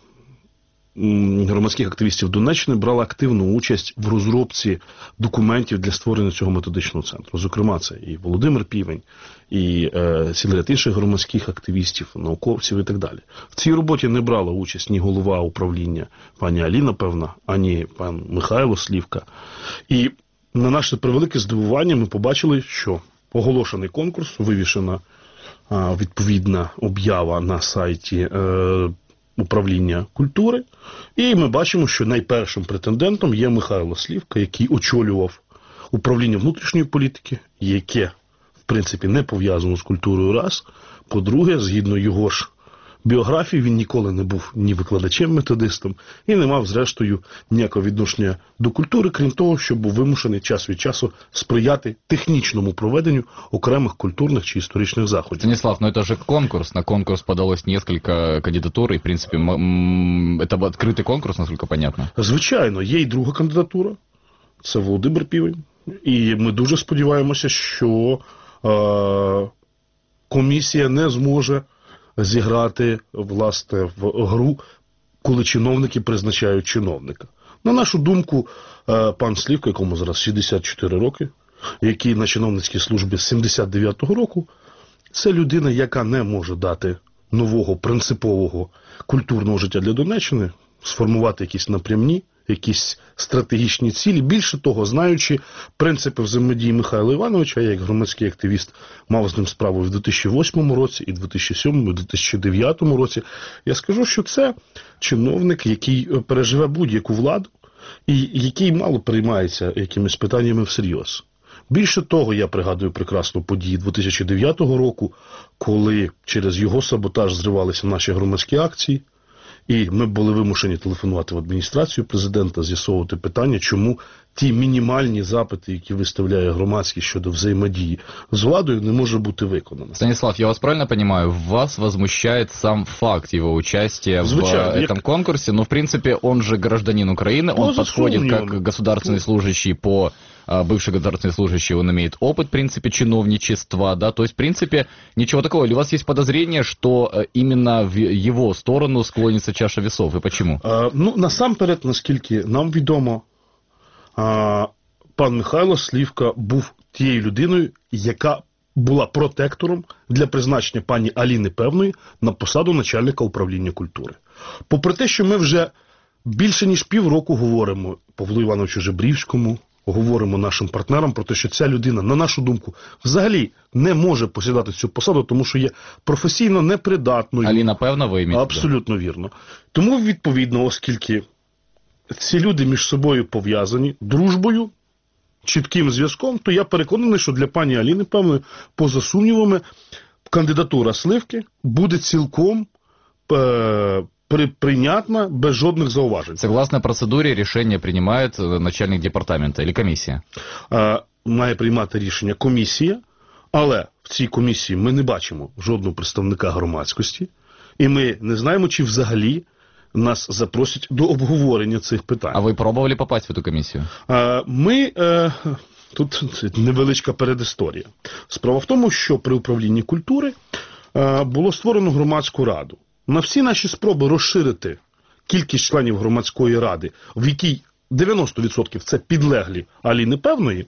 громадських активістів Донеччини брала активну участь в розробці документів для створення цього методичного центру. Зокрема, це і Володимир Півень, і е, цілий ряд інших громадських активістів, науковців і так далі. В цій роботі не брала участь ні голова управління пані Аліна Певна, ані пан Михайло Слівка. І на наше превелике здивування ми побачили, що оголошений конкурс, вивішена е, відповідна об'ява на сайті е, управління культури. І ми бачимо, що найпершим претендентом є Михайло Слівка, який очолював управління внутрішньої політики, яке, в принципі, не пов'язано з культурою раз. По-друге, згідно його ж біографії, він ніколи не був ні викладачем-методистом і не мав, зрештою, ніякого відношення до культури, крім того, що був вимушений час від часу сприяти технічному проведенню окремих культурних чи історичних заходів. Станислав, но это же конкурс. На конкурс подалось несколько кандидатур, и, в принципе, это открытый конкурс, насколько понятно. Звичайно, є і друга кандидатура. Це Володимир Півень. І ми дуже сподіваємося, що е- комісія не зможе зіграти, власне, в гру, коли чиновники призначають чиновника. На нашу думку, пан Слівка, якому зараз шістдесят чотири роки, який на чиновницькій службі з сімдесят дев'ятого року, це людина, яка не може дати нового принципового культурного життя для Донеччини, сформувати якісь напрямні, якісь стратегічні цілі. Більше того, знаючи принципи взаємодії Михайла Івановича, я як громадський активіст мав з ним справу в дві тисячі восьмому році, і в дві тисячі сьомому, і в дві тисячі дев'ятому році, я скажу, що це чиновник, який переживе будь-яку владу, і який мало переймається якимись питаннями всерйоз. Більше того, я пригадую прекрасно події дві тисячі дев'ятого року, коли через його саботаж зривалися наші громадські акції, і ми були вимушені телефонувати в адміністрацію президента, з'ясовувати питання, чому ті мінімальні запити, які виставляє громадськість щодо взаємодії з владою, не може бути виконано. Станислав, я вас правильно понимаю, вас возмущает сам факт его участия Звучает, в этом я... конкурсе, но в принципе он же гражданин Украины, он подходит как государственный служащий по... бывший государственный служащий, он имеет опыт, в принципе, чиновничества, да, то есть, в принципе, ничего такого. Или у вас есть подозрение, что именно в его сторону склонится чаша весов, и почему? А, ну, насамперед, наскільки нам відомо, а, пан Михайло Слівка був тією людиною, яка була протектором для призначення пані Аліни Певної на посаду начальника управління культури. Попри те, що ми вже більше ніж півроку говоримо Павлу Івановичу Жебрівському, говоримо нашим партнерам про те, що ця людина, на нашу думку, взагалі не може посідати цю посаду, тому що є професійно непридатною. Аліна Певна, ви імієте? Абсолютно вірно. Тому, відповідно, оскільки ці люди між собою пов'язані дружбою, чітким зв'язком, то я переконаний, що для пані Аліни Певної, поза сумнівами, кандидатура Сливки буде цілком е- прийнятна, без жодних зауважень. Согласно процедуре, рішення приймає начальник департамента или комісія? А, має приймати рішення комісія, але в цій комісії ми не бачимо жодного представника громадськості, і ми не знаємо, чи взагалі нас запросять до обговорення цих питань. А ви пробували попасть в цю комісію? А, ми... Е, тут невеличка передісторія. Справа в тому, що при управлінні культури е, було створено громадську раду. На всі наші спроби розширити кількість членів громадської ради, в якій дев'яносто відсотків це підлеглі Аліни Певної,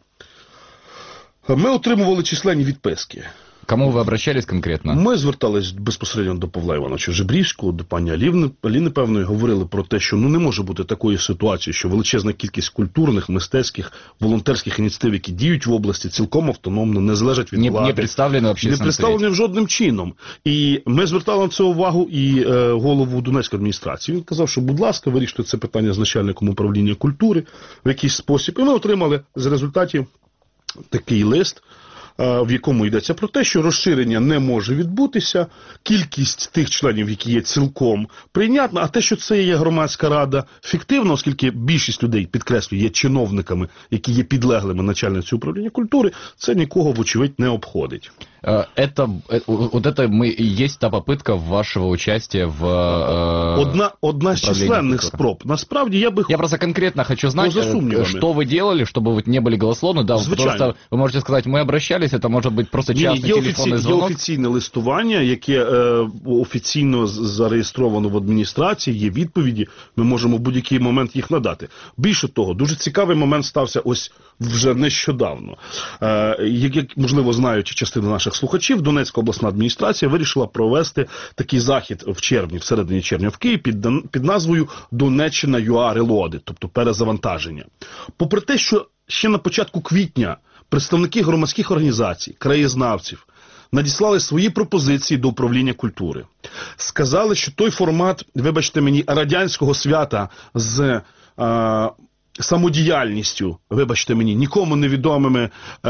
ми отримували численні відписки. Кому ви обращались конкретно? Ми звертались безпосередньо до Павла Івановича Жебрівського, до пані Аліни, Аліни Певної, говорили про те, що ну не може бути такої ситуації, що величезна кількість культурних, мистецьких, волонтерських ініціатив, які діють в області, цілком автономно, не залежать від не, влади. Не представлені взагалі. Не представлені жодним чином. І ми звертали на це увагу і е, голову Донецької адміністрації. Він казав, що, будь ласка, вирішуйте це питання з начальником управління культури в якийсь спосіб. І ми отримали з результатів такий лист, в якому йдеться про те, що розширення не може відбутися, кількість тих членів, які є цілком прийнятна, а те, що це є громадська рада фіктивна, оскільки більшість людей, підкреслюю, є чиновниками, які є підлеглими начальниці управління культури, це нікого, вочевидь, не обходить. Это, вот это мы, есть та попытка вашего участия в э, Одна, одна з численних спроб. Насправді я бы... Я просто конкретно хочу знать, что вы делали, чтобы вы не были голословны. Да, потому что вы можете сказать, мы обращались, это может быть просто частный Ні, є телефонний офіці... звонок. Є офіційне листування, яке е, офіційно зареєстровано в адміністрації, є відповіді, ми можемо в будь-який момент їх надати. Більше того, дуже цікавий момент стався ось вже нещодавно. Е, як, як, можливо, знають частина наших слухачів, Донецька обласна адміністрація вирішила провести такий захід в червні, в середині червня в Києві під, під назвою Донеччина ю ей Reloaded, тобто перезавантаження. Попри те, що ще на початку квітня представники громадських організацій, краєзнавців надіслали свої пропозиції до управління культури. Сказали, що той формат, вибачте мені, радянського свята з е, самодіяльністю, вибачте мені, нікому невідомими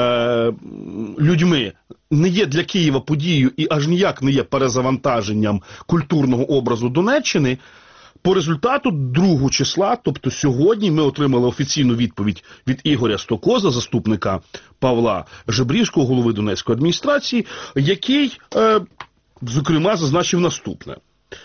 е, людьми, не є для Києва подією і аж ніяк не є перезавантаженням культурного образу Донеччини. По результату другого числа, тобто сьогодні, ми отримали офіційну відповідь від Ігоря Стокоза, заступника Павла Жебрівського, голови Донецької адміністрації, який, е, зокрема, зазначив наступне.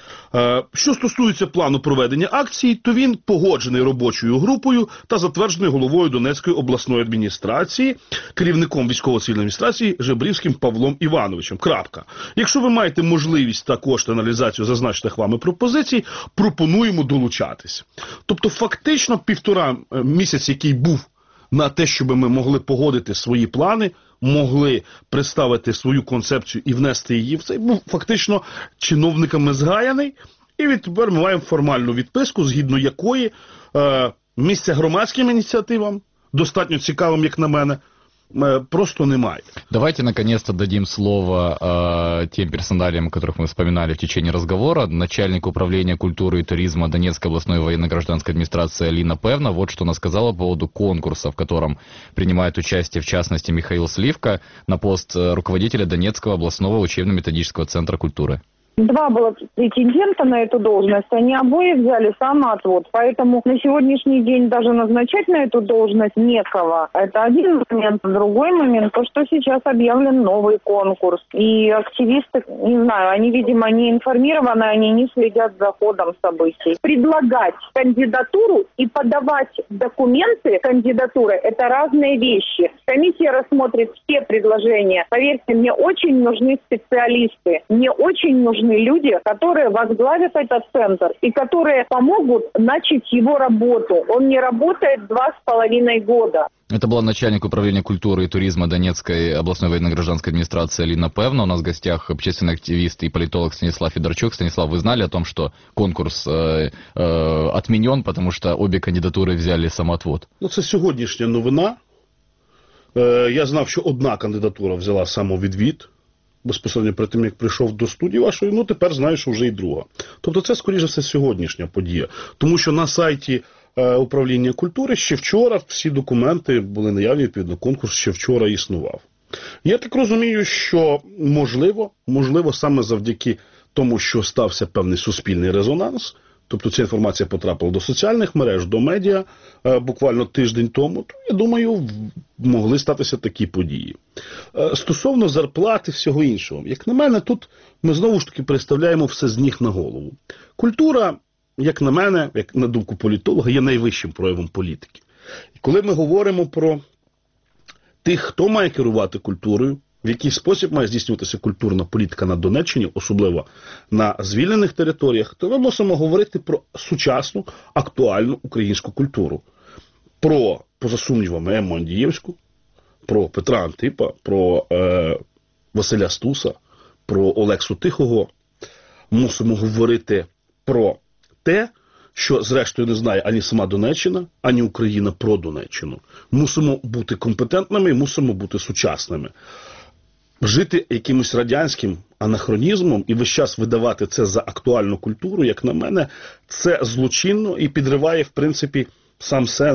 Е, що стосується плану проведення акції, то він погоджений робочою групою та затверджений головою Донецької обласної адміністрації, керівником військово-цивільної адміністрації Жебрівським Павлом Івановичем. Крапка. Якщо ви маєте можливість та кошти на реалізацію зазначених вами пропозицій, пропонуємо долучатись. Тобто фактично півтора місяць, який був на те, щоб ми могли погодити свої плани, могли представити свою концепцію і внести її в цей, був фактично чиновниками згаяний. І відтепер ми маємо формальну відписку, згідно якої е, місця громадським ініціативам, достатньо цікавим, як на мене, э, просто немає. Давайте наконец-то дадим слово э, тем персоналиям, которых мы вспоминали в течение разговора. Начальник управления культуры и туризма Донецкой областной военно-гражданской администрации Алина Певна вот что она сказала по поводу конкурса, в котором принимает участие, в частности, Михаил Сливка на пост руководителя Донецкого областного учебно-методического центра культуры. Два было претендента на эту должность, они обои взяли самоотвод, поэтому на сегодняшний день даже назначать на эту должность некого. Это один момент. Другой момент, то, что сейчас объявлен новый конкурс. И активисты, не знаю, они, видимо, не информированы, они не следят за ходом событий. Предлагать кандидатуру и подавать документы кандидатуры – это разные вещи. Комиссия рассмотрит все предложения. Поверьте, мне очень нужны специалисты, мне очень нужны люди, которые возглавят этот центр и которые помогут начать его работу. Он не работает два с половиной года. Это была начальник управления культуры и туризма Донецкой областной военно-гражданской администрации Алина Певна. У нас в гостях общественный активист и политолог Станислав Федорчук. Станислав, вы знали о том, что конкурс э, э, отменен, потому что обе кандидатуры взяли самоотвод? Ну, це сьогоднішня новина. Е, я знав, що одна кандидатура взяла самовідвід. Безпосередньо перед тим, як прийшов до студії вашої, ну тепер знаю, що вже і друга. Тобто це, скоріше все, сьогоднішня подія. Тому що на сайті е, управління культури ще вчора всі документи були наявні, відповідно, конкурс ще вчора існував. Я так розумію, що можливо, можливо саме завдяки тому, що стався певний суспільний резонанс, тобто ця інформація потрапила до соціальних мереж, до медіа е, буквально тиждень тому, то, я думаю, могли статися такі події. Е, стосовно зарплати, всього іншого, як на мене, тут ми знову ж таки переставляємо все з ніг на голову. Культура, як на мене, як на думку політолога, є найвищим проявом політики. І коли ми говоримо про тих, хто має керувати культурою, в який спосіб має здійснюватися культурна політика на Донеччині, особливо на звільнених територіях, то ми мусимо говорити про сучасну, актуальну українську культуру. Про, поза сумнівами, Емму Андієвську, про Петра Антипа, про е, Василя Стуса, про Олексу Тихого. Мусимо говорити про те, що, зрештою, не знає ані сама Донеччина, ані Україна про Донеччину. Мусимо бути компетентними, мусимо бути сучасними. Жити якимось радянським анахронізмом і весь час видавати це за актуальну культуру, як на мене, це злочинно і підриває, в принципі, сам сенс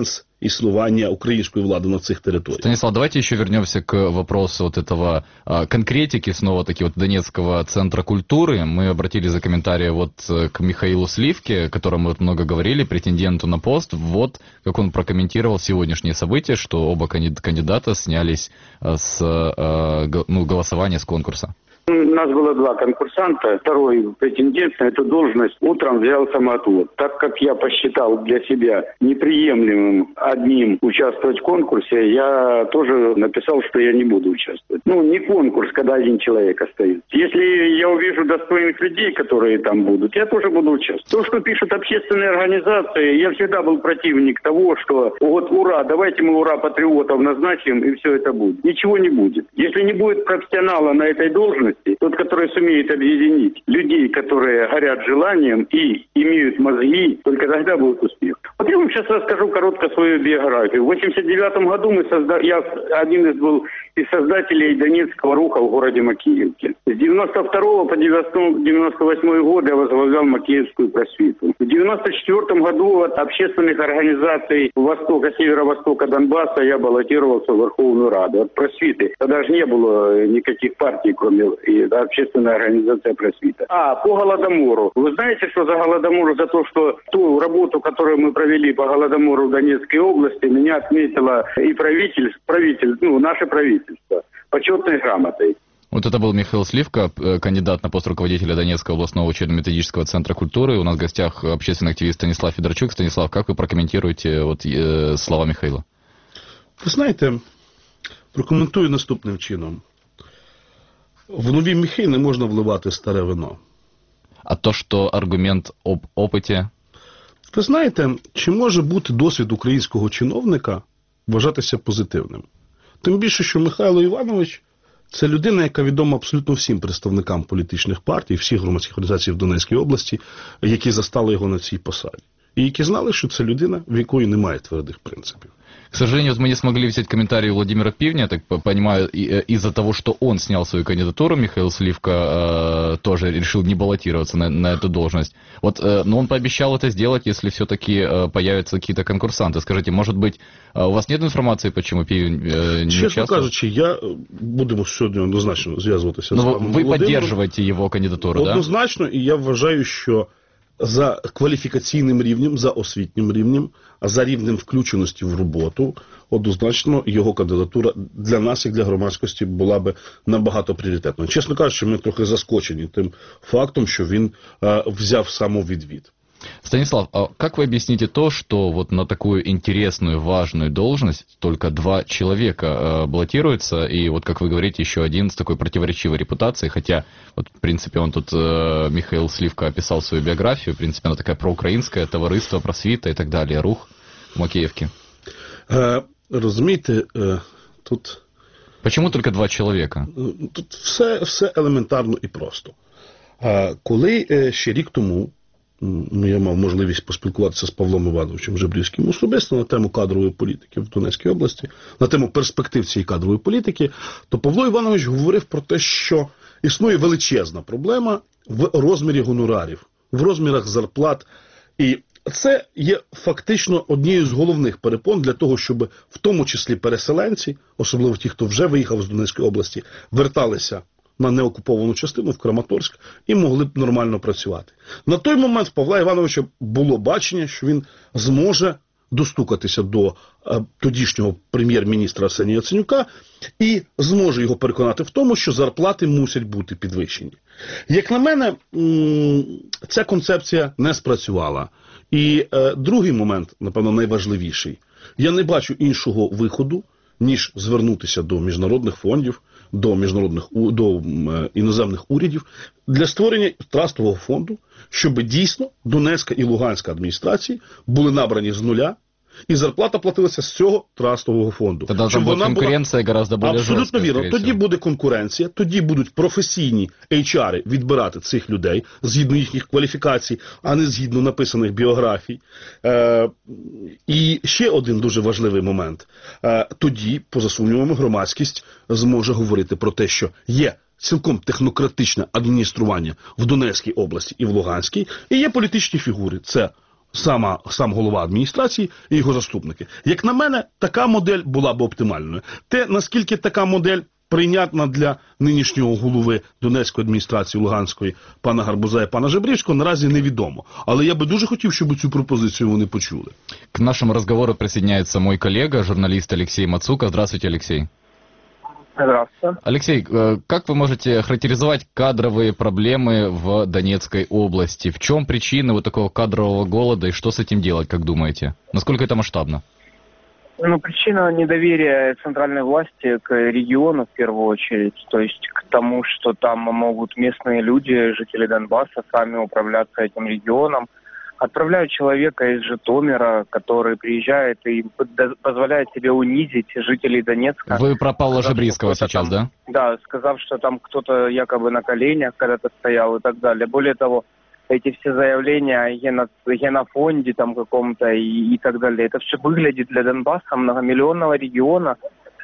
існування української влади на цих територіях. Станислав, давайте еще вернемся к вопросу вот этого а, конкретики, снова-таки вот Донецкого центра культуры. Мы обратились за комментарий вот к Михаилу Сливке, о котором мы вот много говорили, претенденту на пост. Вот как он прокомментировал сегодняшние события, что оба кандидата снялись с ну, голосования, с конкурса. У нас было два конкурсанта. Второй претендент на эту должность утром взял самоотвод. Так как я посчитал для себя неприемлемым одним участвовать в конкурсе, я тоже написал, что я не буду участвовать. Ну, не конкурс, когда один человек остается. Если я увижу достойных людей, которые там будут, я тоже буду участвовать. То, что пишут общественные организации, я всегда был противник того, что вот ура, давайте мы ура патриотов назначим, и все это будет. Ничего не будет. Если не будет профессионала на этой должности, тот, который сумеет объединить людей, которые горят желанием и имеют мозги, только тогда будет успех. Вот я вам сейчас расскажу коротко свою биографию. В восемьдесят девятом году мы созда... я один из был из создателей Донецкого руха в городе Макеевке. С девяносто второго по девяносто восьмой год я возглавлял Макеевскую просвиту. В девяносто четвертом году от общественных организаций Востока, Северо-Востока, Донбасса я баллотировался в Верховную Раду. От просвиты. Тогда же не было никаких партий, кроме и, да, общественная организация просвита. А, по Голодомору. Вы знаете, что за Голодомор? За то, что ту работу, которую мы провели по Голодомору в Донецкой области, меня отметило и правительство, правитель, ну, наше правительство, почетной грамотой. Вот это был Михаил Сливка, кандидат на пост руководителя Донецкого областного учебно-методического центра культуры. У нас в гостях общественный активист Станислав Федорчук. Станислав, как вы прокомментируете вот, э, слова Михаила? Ви знаєте, прокоментую наступним чином. В нові міхи не можна вливати старе вино. А то, що аргумент об опиті? Ви знаєте, чи може бути досвід українського чиновника вважатися позитивним? Тим більше, що Михайло Іванович – це людина, яка відома абсолютно всім представникам політичних партій, всіх громадських організацій в Донецькій області, які застали його на цій посаді. И які знали, що це людина, в якої немає твердих принципів. К сожалению, мы не смогли взять комментарий Владимира Пивня, так понимаю, из-за того, что он снял свою кандидатуру, Михаил Сливка э, тоже решил не баллотироваться на, на эту должность. Вот, э, но он пообещал это сделать, если все-таки э, появятся какие-то конкурсанты. Скажите, может быть, э, у вас нет информации, почему Пивень э, не Чесно участвовал? кажучи, я, будемо сьогодні однозначно зв'язуватися з вами. Ви підтримуєте його кандидатуру, так? Однозначно, і я вважаю, що за кваліфікаційним рівнем, за освітнім рівнем, а за рівнем включеності в роботу, однозначно його кандидатура для нас, як для громадськості, була би набагато пріоритетною. Чесно кажучи, ми трохи заскочені тим фактом, що він е, взяв самовідвід. Станислав, а как вы объясните то, что вот на такую интересную, важную должность только два человека э, баллотируются, и вот, как вы говорите, еще один с такой противоречивой репутацией, хотя, вот, в принципе, он тут, э, Михаил Сливка, описал свою биографию, в принципе, она такая проукраинская, товариство, просвіта и так далее, рух в Макеевке. Е, розумієте, е, тут... Почему только два человека? Тут все, все елементарно і просто. Е, коли е, ще рік тому я мав можливість поспілкуватися з Павлом Івановичем Жебрівським особисто на тему кадрової політики в Донецькій області, на тему перспектив цієї кадрової політики, то Павло Іванович говорив про те, що існує величезна проблема в розмірі гонорарів, в розмірах зарплат. І це є фактично однією з головних перепон для того, щоб в тому числі переселенці, особливо ті, хто вже виїхав з Донецької області, верталися на неокуповану частину, в Краматорськ, і могли б нормально працювати. На той момент в Павла Івановича було бачення, що він зможе достукатися до е, тодішнього прем'єр-міністра Арсенія Яценюка і зможе його переконати в тому, що зарплати мусять бути підвищені. Як на мене, м- ця концепція не спрацювала. І е, другий момент, напевно, найважливіший. Я не бачу іншого виходу, ніж звернутися до міжнародних фондів, до міжнародних до е, іноземних урядів для створення трастового фонду, щоб дійсно Донецька і Луганська адміністрації були набрані з нуля, і зарплата платилася з цього трастового фонду. Тоді там буде конкуренція була... гораздо більш жорстка. Абсолютно вірно. Тоді буде конкуренція, тоді будуть професійні ейч ар відбирати цих людей згідно їхніх кваліфікацій, а не згідно написаних біографій. Е, і ще один дуже важливий момент. Е, тоді, поза сумнівами, громадськість зможе говорити про те, що є цілком технократичне адміністрування в Донецькій області і в Луганській, і є політичні фігури. Це сама, сам голова адміністрації і його заступники. Як на мене, така модель була б оптимальною. Те, наскільки така модель прийнятна для нинішнього голови Донецької адміністрації, Луганської, пана Гарбуза і пана Жебрівського, наразі невідомо. Але я би дуже хотів, щоб цю пропозицію вони почули. К нашему разговору присоединяется мой коллега, журналист Алексей Мацука. Здравствуйте, Алексей. Здравствуйте. Алексей, как вы можете характеризовать кадровые проблемы в Донецкой области? В чем причины вот такого кадрового голода и что с этим делать, как думаете? Насколько это масштабно? Ну, причина недоверия центральной власти к региону в первую очередь, то есть к тому, что там могут местные люди, жители Донбасса, сами управляться этим регионом. Отправляют человека из Житомира, который приезжает и позволяет себе унизить жителей Донецка. Вы про Павла Жебрийского сейчас, там, да? Да, сказав, что там кто-то якобы на коленях когда-то стоял и так далее. Более того, эти все заявления о гено, генофонде там каком-то и, и так далее, это все выглядит для Донбасса, многомиллионного региона,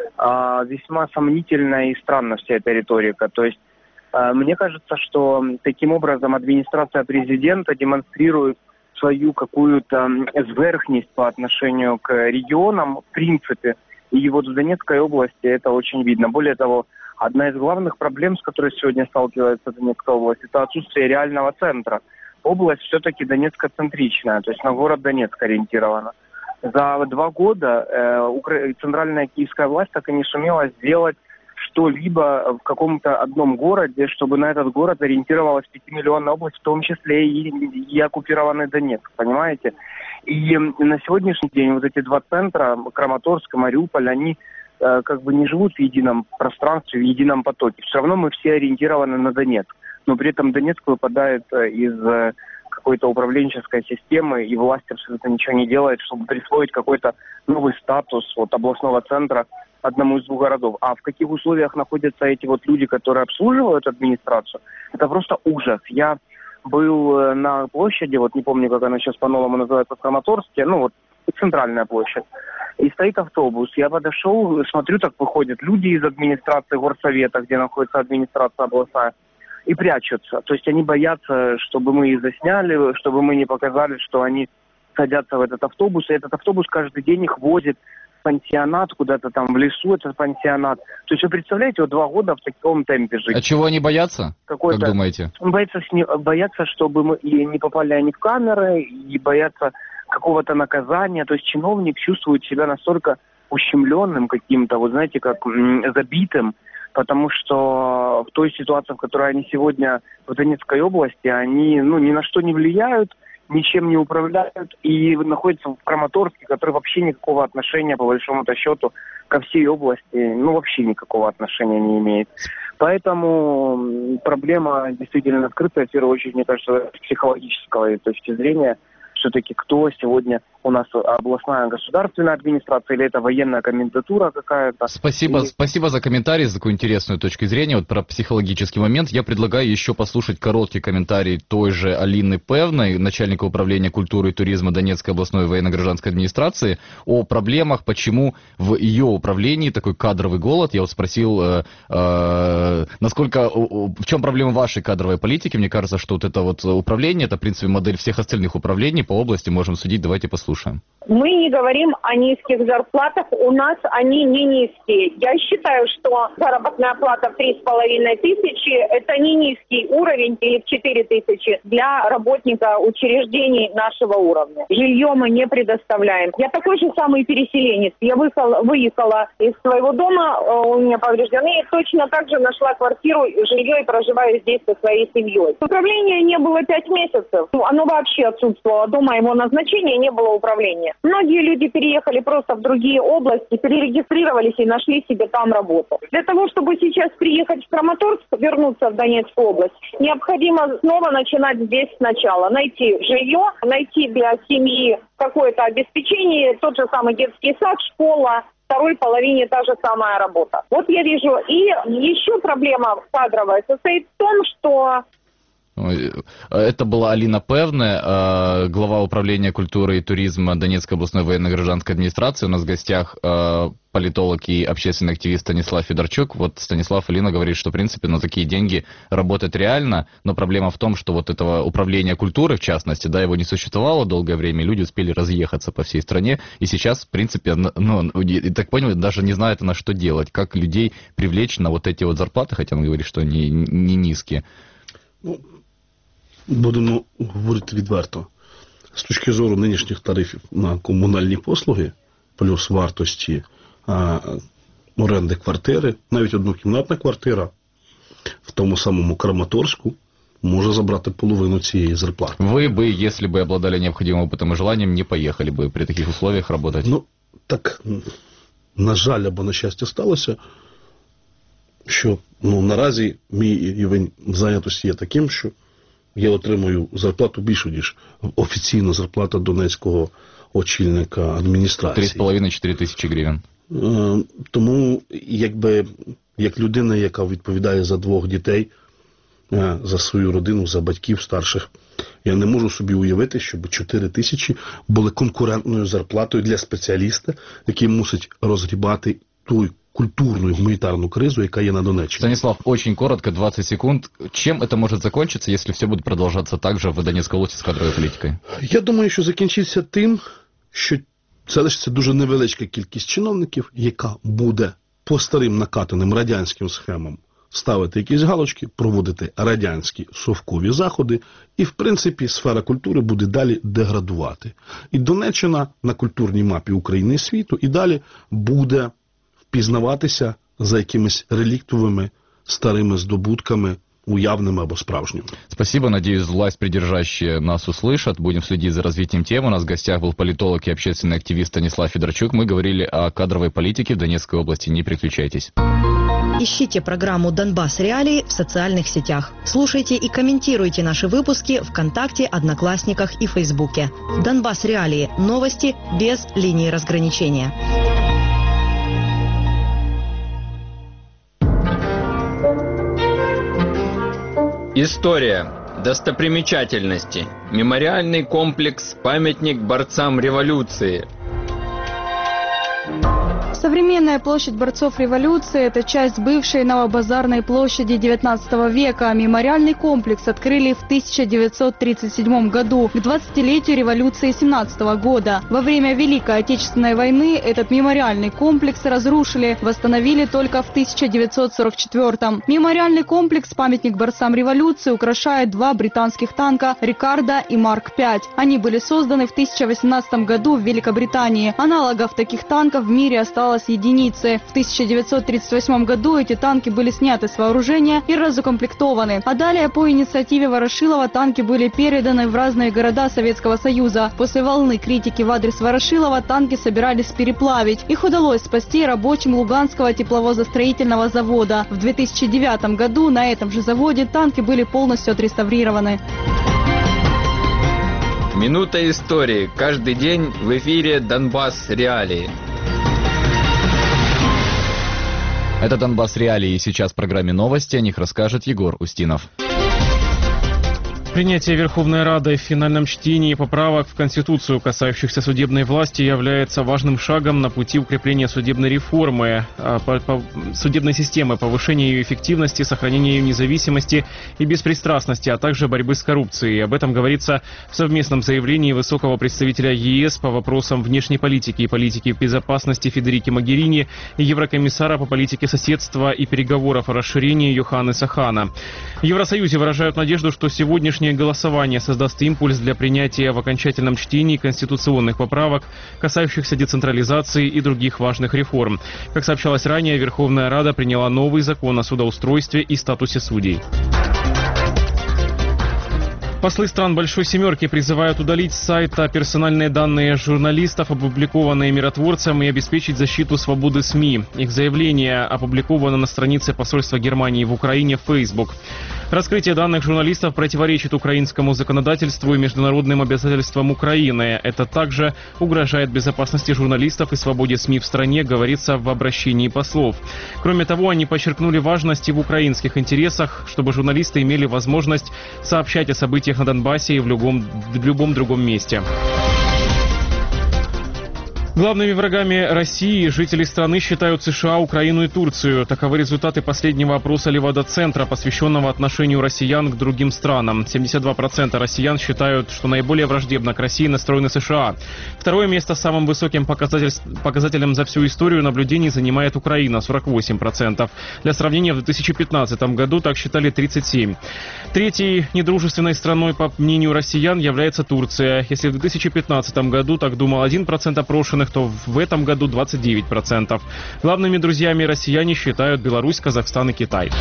а, весьма сомнительная и странная вся эта риторика. То есть а, мне кажется, что таким образом администрация президента демонстрирует свою какую-то сверхность по отношению к регионам, в принципе. И вот в Донецкой области это очень видно. Более того, одна из главных проблем, с которой сегодня сталкивается Донецкая область, это отсутствие реального центра. Область все-таки донецкоцентричная, то есть на город Донецк ориентирована. За два года э, центральная киевская власть так и не сумела сделать что-либо в каком-то одном городе, чтобы на этот город ориентировалась пятимиллионная область, в том числе и, и оккупированный Донецк, понимаете? И на сегодняшний день вот эти два центра, Краматорск и Мариуполь, они э, как бы не живут в едином пространстве, в едином потоке. Все равно мы все ориентированы на Донецк, но при этом Донецк выпадает из э, какой-то управленческой системы, и власть абсолютно ничего не делает, чтобы присвоить какой-то новый статус вот, областного центра одному из двух городов. А в каких условиях находятся эти вот люди, которые обслуживают администрацию, это просто ужас. Я был на площади, вот не помню, как она сейчас по-новому называется, в Краматорске, ну вот центральная площадь, и стоит автобус. Я подошел, смотрю, так выходят люди из администрации горсовета, где находится администрация областная, и прячутся. То есть они боятся, чтобы мы их засняли, чтобы мы не показали, что они садятся в этот автобус, и этот автобус каждый день их возит в пансионат, куда-то там в лесу этот пансионат. То есть вы представляете, вот два года в таком темпе жить. А чего они боятся, как думаете? Боятся, боятся, чтобы мы и не попали они в камеры, и боятся какого-то наказания. То есть чиновник чувствует себя настолько ущемленным каким-то, вот знаете, как м- забитым, потому что в той ситуации, в которой они сегодня в Донецкой области, они ну, ни на что не влияют, ничем не управляют и находятся в Краматорске, который вообще никакого отношения, по большому-то счету, ко всей области, ну, вообще никакого отношения не имеет. Поэтому проблема действительно открытая, в первую очередь, мне кажется, с психологической точки зрения. Все-таки кто сегодня у нас, областная государственная администрация или это военная комендатура какая-то? Спасибо, и... спасибо за комментарий, за такую интересную точку зрения. Вот про психологический момент. Я предлагаю еще послушать короткий комментарий той же Алины Певной, начальника управления культуры и туризма Донецкой областной военно-гражданской администрации, о проблемах, почему в ее управлении такой кадровый голод. Я вот спросил, э, э, насколько, в чем проблема вашей кадровой политики. Мне кажется, что вот это вот управление, это, в принципе, модель всех остальных управлений по области, можем судить. Давайте послушаем. Мы не говорим о низких зарплатах, у нас они не низкие. Я считаю, что заработная плата в три с половиной тысячи – это не низкий уровень, или в четыре тысячи для работника учреждений нашего уровня. Жилье мы не предоставляем. Я такой же самый переселенец. Я выехала, выехала из своего дома, у меня повреждены, и точно так же нашла квартиру, жилье и проживаю здесь со своей семьей. Управления не было пять месяцев. Оно вообще отсутствовало. До моего назначения не было управления. Многие люди переехали просто в другие области, перерегистрировались и нашли себе там работу. Для того, чтобы сейчас приехать в Краматорск, вернуться в Донецкую область, необходимо снова начинать здесь сначала. Найти жилье, найти для семьи какое-то обеспечение, тот же самый детский сад, школа, второй половине та же самая работа. Вот я вижу. И еще проблема кадровая состоит в том, что Это была Алина Певне, глава управления культуры и туризма Донецкой областной военно-гражданской администрации. У нас в гостях политолог и общественный активист Станислав Федорчук. Вот Станислав, Алина говорит, что в принципе на такие деньги работать реально, но проблема в том, что вот этого управления культуры, в частности, да, его не существовало долгое время, люди успели разъехаться по всей стране, и сейчас, в принципе, ну, и так понял, даже не знает на что делать, как людей привлечь на вот эти вот зарплаты, хотя он говорит, что они не низкие. Ну, будемо говорити відверто. З точки зору нинішніх тарифів на комунальні послуги, плюс вартості а, оренди квартири, навіть однокімнатна квартира в тому самому Краматорську може забрати половину цієї зарплати. Вы бы, если бы обладали необходимым опытом и желанием, не поехали бы при таких условиях работать? Ну, так, на жаль, або на щастя сталося, що ну, наразі мій рівень зайнятості є таким, що я отримую зарплату більшу, ніж офіційна зарплата донецького очільника адміністрації. три з половиною - чотири тисячі гривень. Е, тому, якби, як людина, яка відповідає за двох дітей, е, за свою родину, за батьків старших, я не можу собі уявити, щоб чотири тисячі були конкурентною зарплатою для спеціаліста, який мусить розгрібати той культурную, гуманитарную кризу, яка є на Донеччині. Станислав, очень коротко, двадцать секунд. Чем это может закончиться, если все будет продолжаться так же в Донецкой области с кадровой политикой? Я думаю, що закінчиться тим, що залишиться дуже невеличка кількість чиновників, яка буде по старим накатаним радянським схемам ставити якісь галочки, проводити радянські совкові заходи, і, в принципі, сфера культури буде далі деградувати. І Донеччина на культурній мапі України і світу і далі буде впізнаватися за якимись реліктовими старими здобутками, уявными або справжніми. Спасибо. Надеюсь, власть придержащие нас услышат. Будем следить за развитием темы. У нас в гостях был политолог и общественный активист Станислав Федорчук. Мы говорили о кадровой политике в Донецкой области. Не переключайтесь. Ищите программу «Донбасс Реалии» в социальных сетях. Слушайте и комментируйте наши выпуски ВКонтакте, Одноклассниках и Фейсбуке. «Донбасс Реалии» – новости без линии разграничения. История. Достопримечательности. Мемориальный комплекс «Памятник борцам революции». Современная площадь борцов революции – это часть бывшей Новобазарной площади девятнадцатого века. Мемориальный комплекс открыли в тысяча девятьсот тридцать седьмом году, к двадцатилетию революции семнадцатого года. Во время Великой Отечественной войны этот мемориальный комплекс разрушили, восстановили только в тысяча девятьсот сорок четвёртом. Мемориальный комплекс «Памятник борцам революции» украшает два британских танка «Рикардо» и «Марк пять». Они были созданы в тысяча восемнадцатом году в Великобритании. Аналогов таких танков в мире осталось единицы. В тысяча девятьсот тридцать восьмом году эти танки были сняты с вооружения и разукомплектованы. А далее по инициативе Ворошилова танки были переданы в разные города Советского Союза. После волны критики в адрес Ворошилова танки собирались переплавить. Их удалось спасти рабочим Луганского тепловозостроительного завода. В две тысячи девятом году на этом же заводе танки были полностью отреставрированы. Минута истории. Каждый день в эфире «Донбасс Реалии». Это «Донбасс Реалии», и сейчас в программе новости о них расскажет Егор Устинов. Принятие Верховной Рады в финальном чтении поправок в Конституцию, касающихся судебной власти, является важным шагом на пути укрепления судебной реформы, судебной системы, повышения ее эффективности, сохранения ее независимости и беспристрастности, а также борьбы с коррупцией. Об этом говорится в совместном заявлении высокого представителя ЕС по вопросам внешней политики и политики безопасности Федерики Могерини и еврокомиссара по политике соседства и переговоров о расширении Йоханнеса Хана. В Евросоюзе выражают надежду, что сегодняшнее голосование создаст импульс для принятия в окончательном чтении конституционных поправок, касающихся децентрализации и других важных реформ. Как сообщалось ранее, Верховная Рада приняла новый закон о судоустройстве и статусе судей. Послы стран Большой Семерки призывают удалить с сайта персональные данные журналистов, опубликованные миротворцем, и обеспечить защиту свободы СМИ. Их заявление опубликовано на странице посольства Германии в Украине в Facebook. Раскрытие данных журналистов противоречит украинскому законодательству и международным обязательствам Украины. Это также угрожает безопасности журналистов и свободе СМИ в стране, говорится в обращении послов. Кроме того, они подчеркнули важность и в украинских интересах, чтобы журналисты имели возможность сообщать о событиях на Донбассе и в любом, в любом другом месте. Главными врагами России жители страны считают США, Украину и Турцию. Таковы результаты последнего опроса Левада-центра, посвященного отношению россиян к другим странам. семьдесят два процента россиян считают, что наиболее враждебно к России настроены США. Второе место с самым высоким показатель... показателем за всю историю наблюдений занимает Украина – сорок восемь процентов. Для сравнения, в две тысячи пятнадцатом году так считали тридцать семь процентов. Третьей недружественной страной, по мнению россиян, является Турция. Если в две тысячи пятнадцатом году так думал один процент опрошенных, то в этом году двадцать девять процентов. Главными друзьями россияне считают Беларусь, Казахстан и Китай.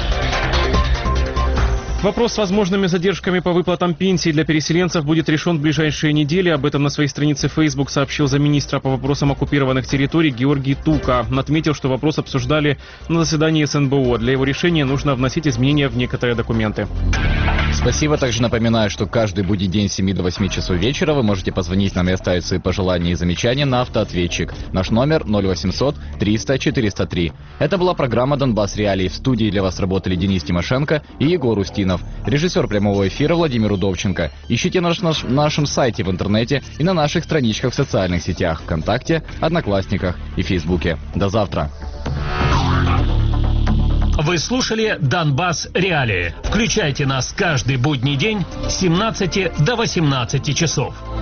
Вопрос с возможными задержками по выплатам пенсий для переселенцев будет решен в ближайшие недели. Об этом на своей странице Facebook сообщил замминистра по вопросам оккупированных территорий Георгий Тука. Он отметил, что вопрос обсуждали на заседании СНБО. Для его решения нужно вносить изменения в некоторые документы. Спасибо. Также напоминаю, что каждый будний день с семи до восьми часов вечера вы можете позвонить нам и оставить свои пожелания и замечания на автоответчик. Наш номер ноль восемьсот триста четыреста три. Это была программа «Донбасс Реалии». В студии для вас работали Денис Тимошенко и Егор Устинов. Режиссер прямого эфира Владимир Удовченко. Ищите наш на нашем сайте в интернете и на наших страничках в социальных сетях ВКонтакте, Одноклассниках и Фейсбуке. До завтра. Вы слушали «Донбасс Реалии». Включайте нас каждый будний день с семнадцати до восемнадцати часов.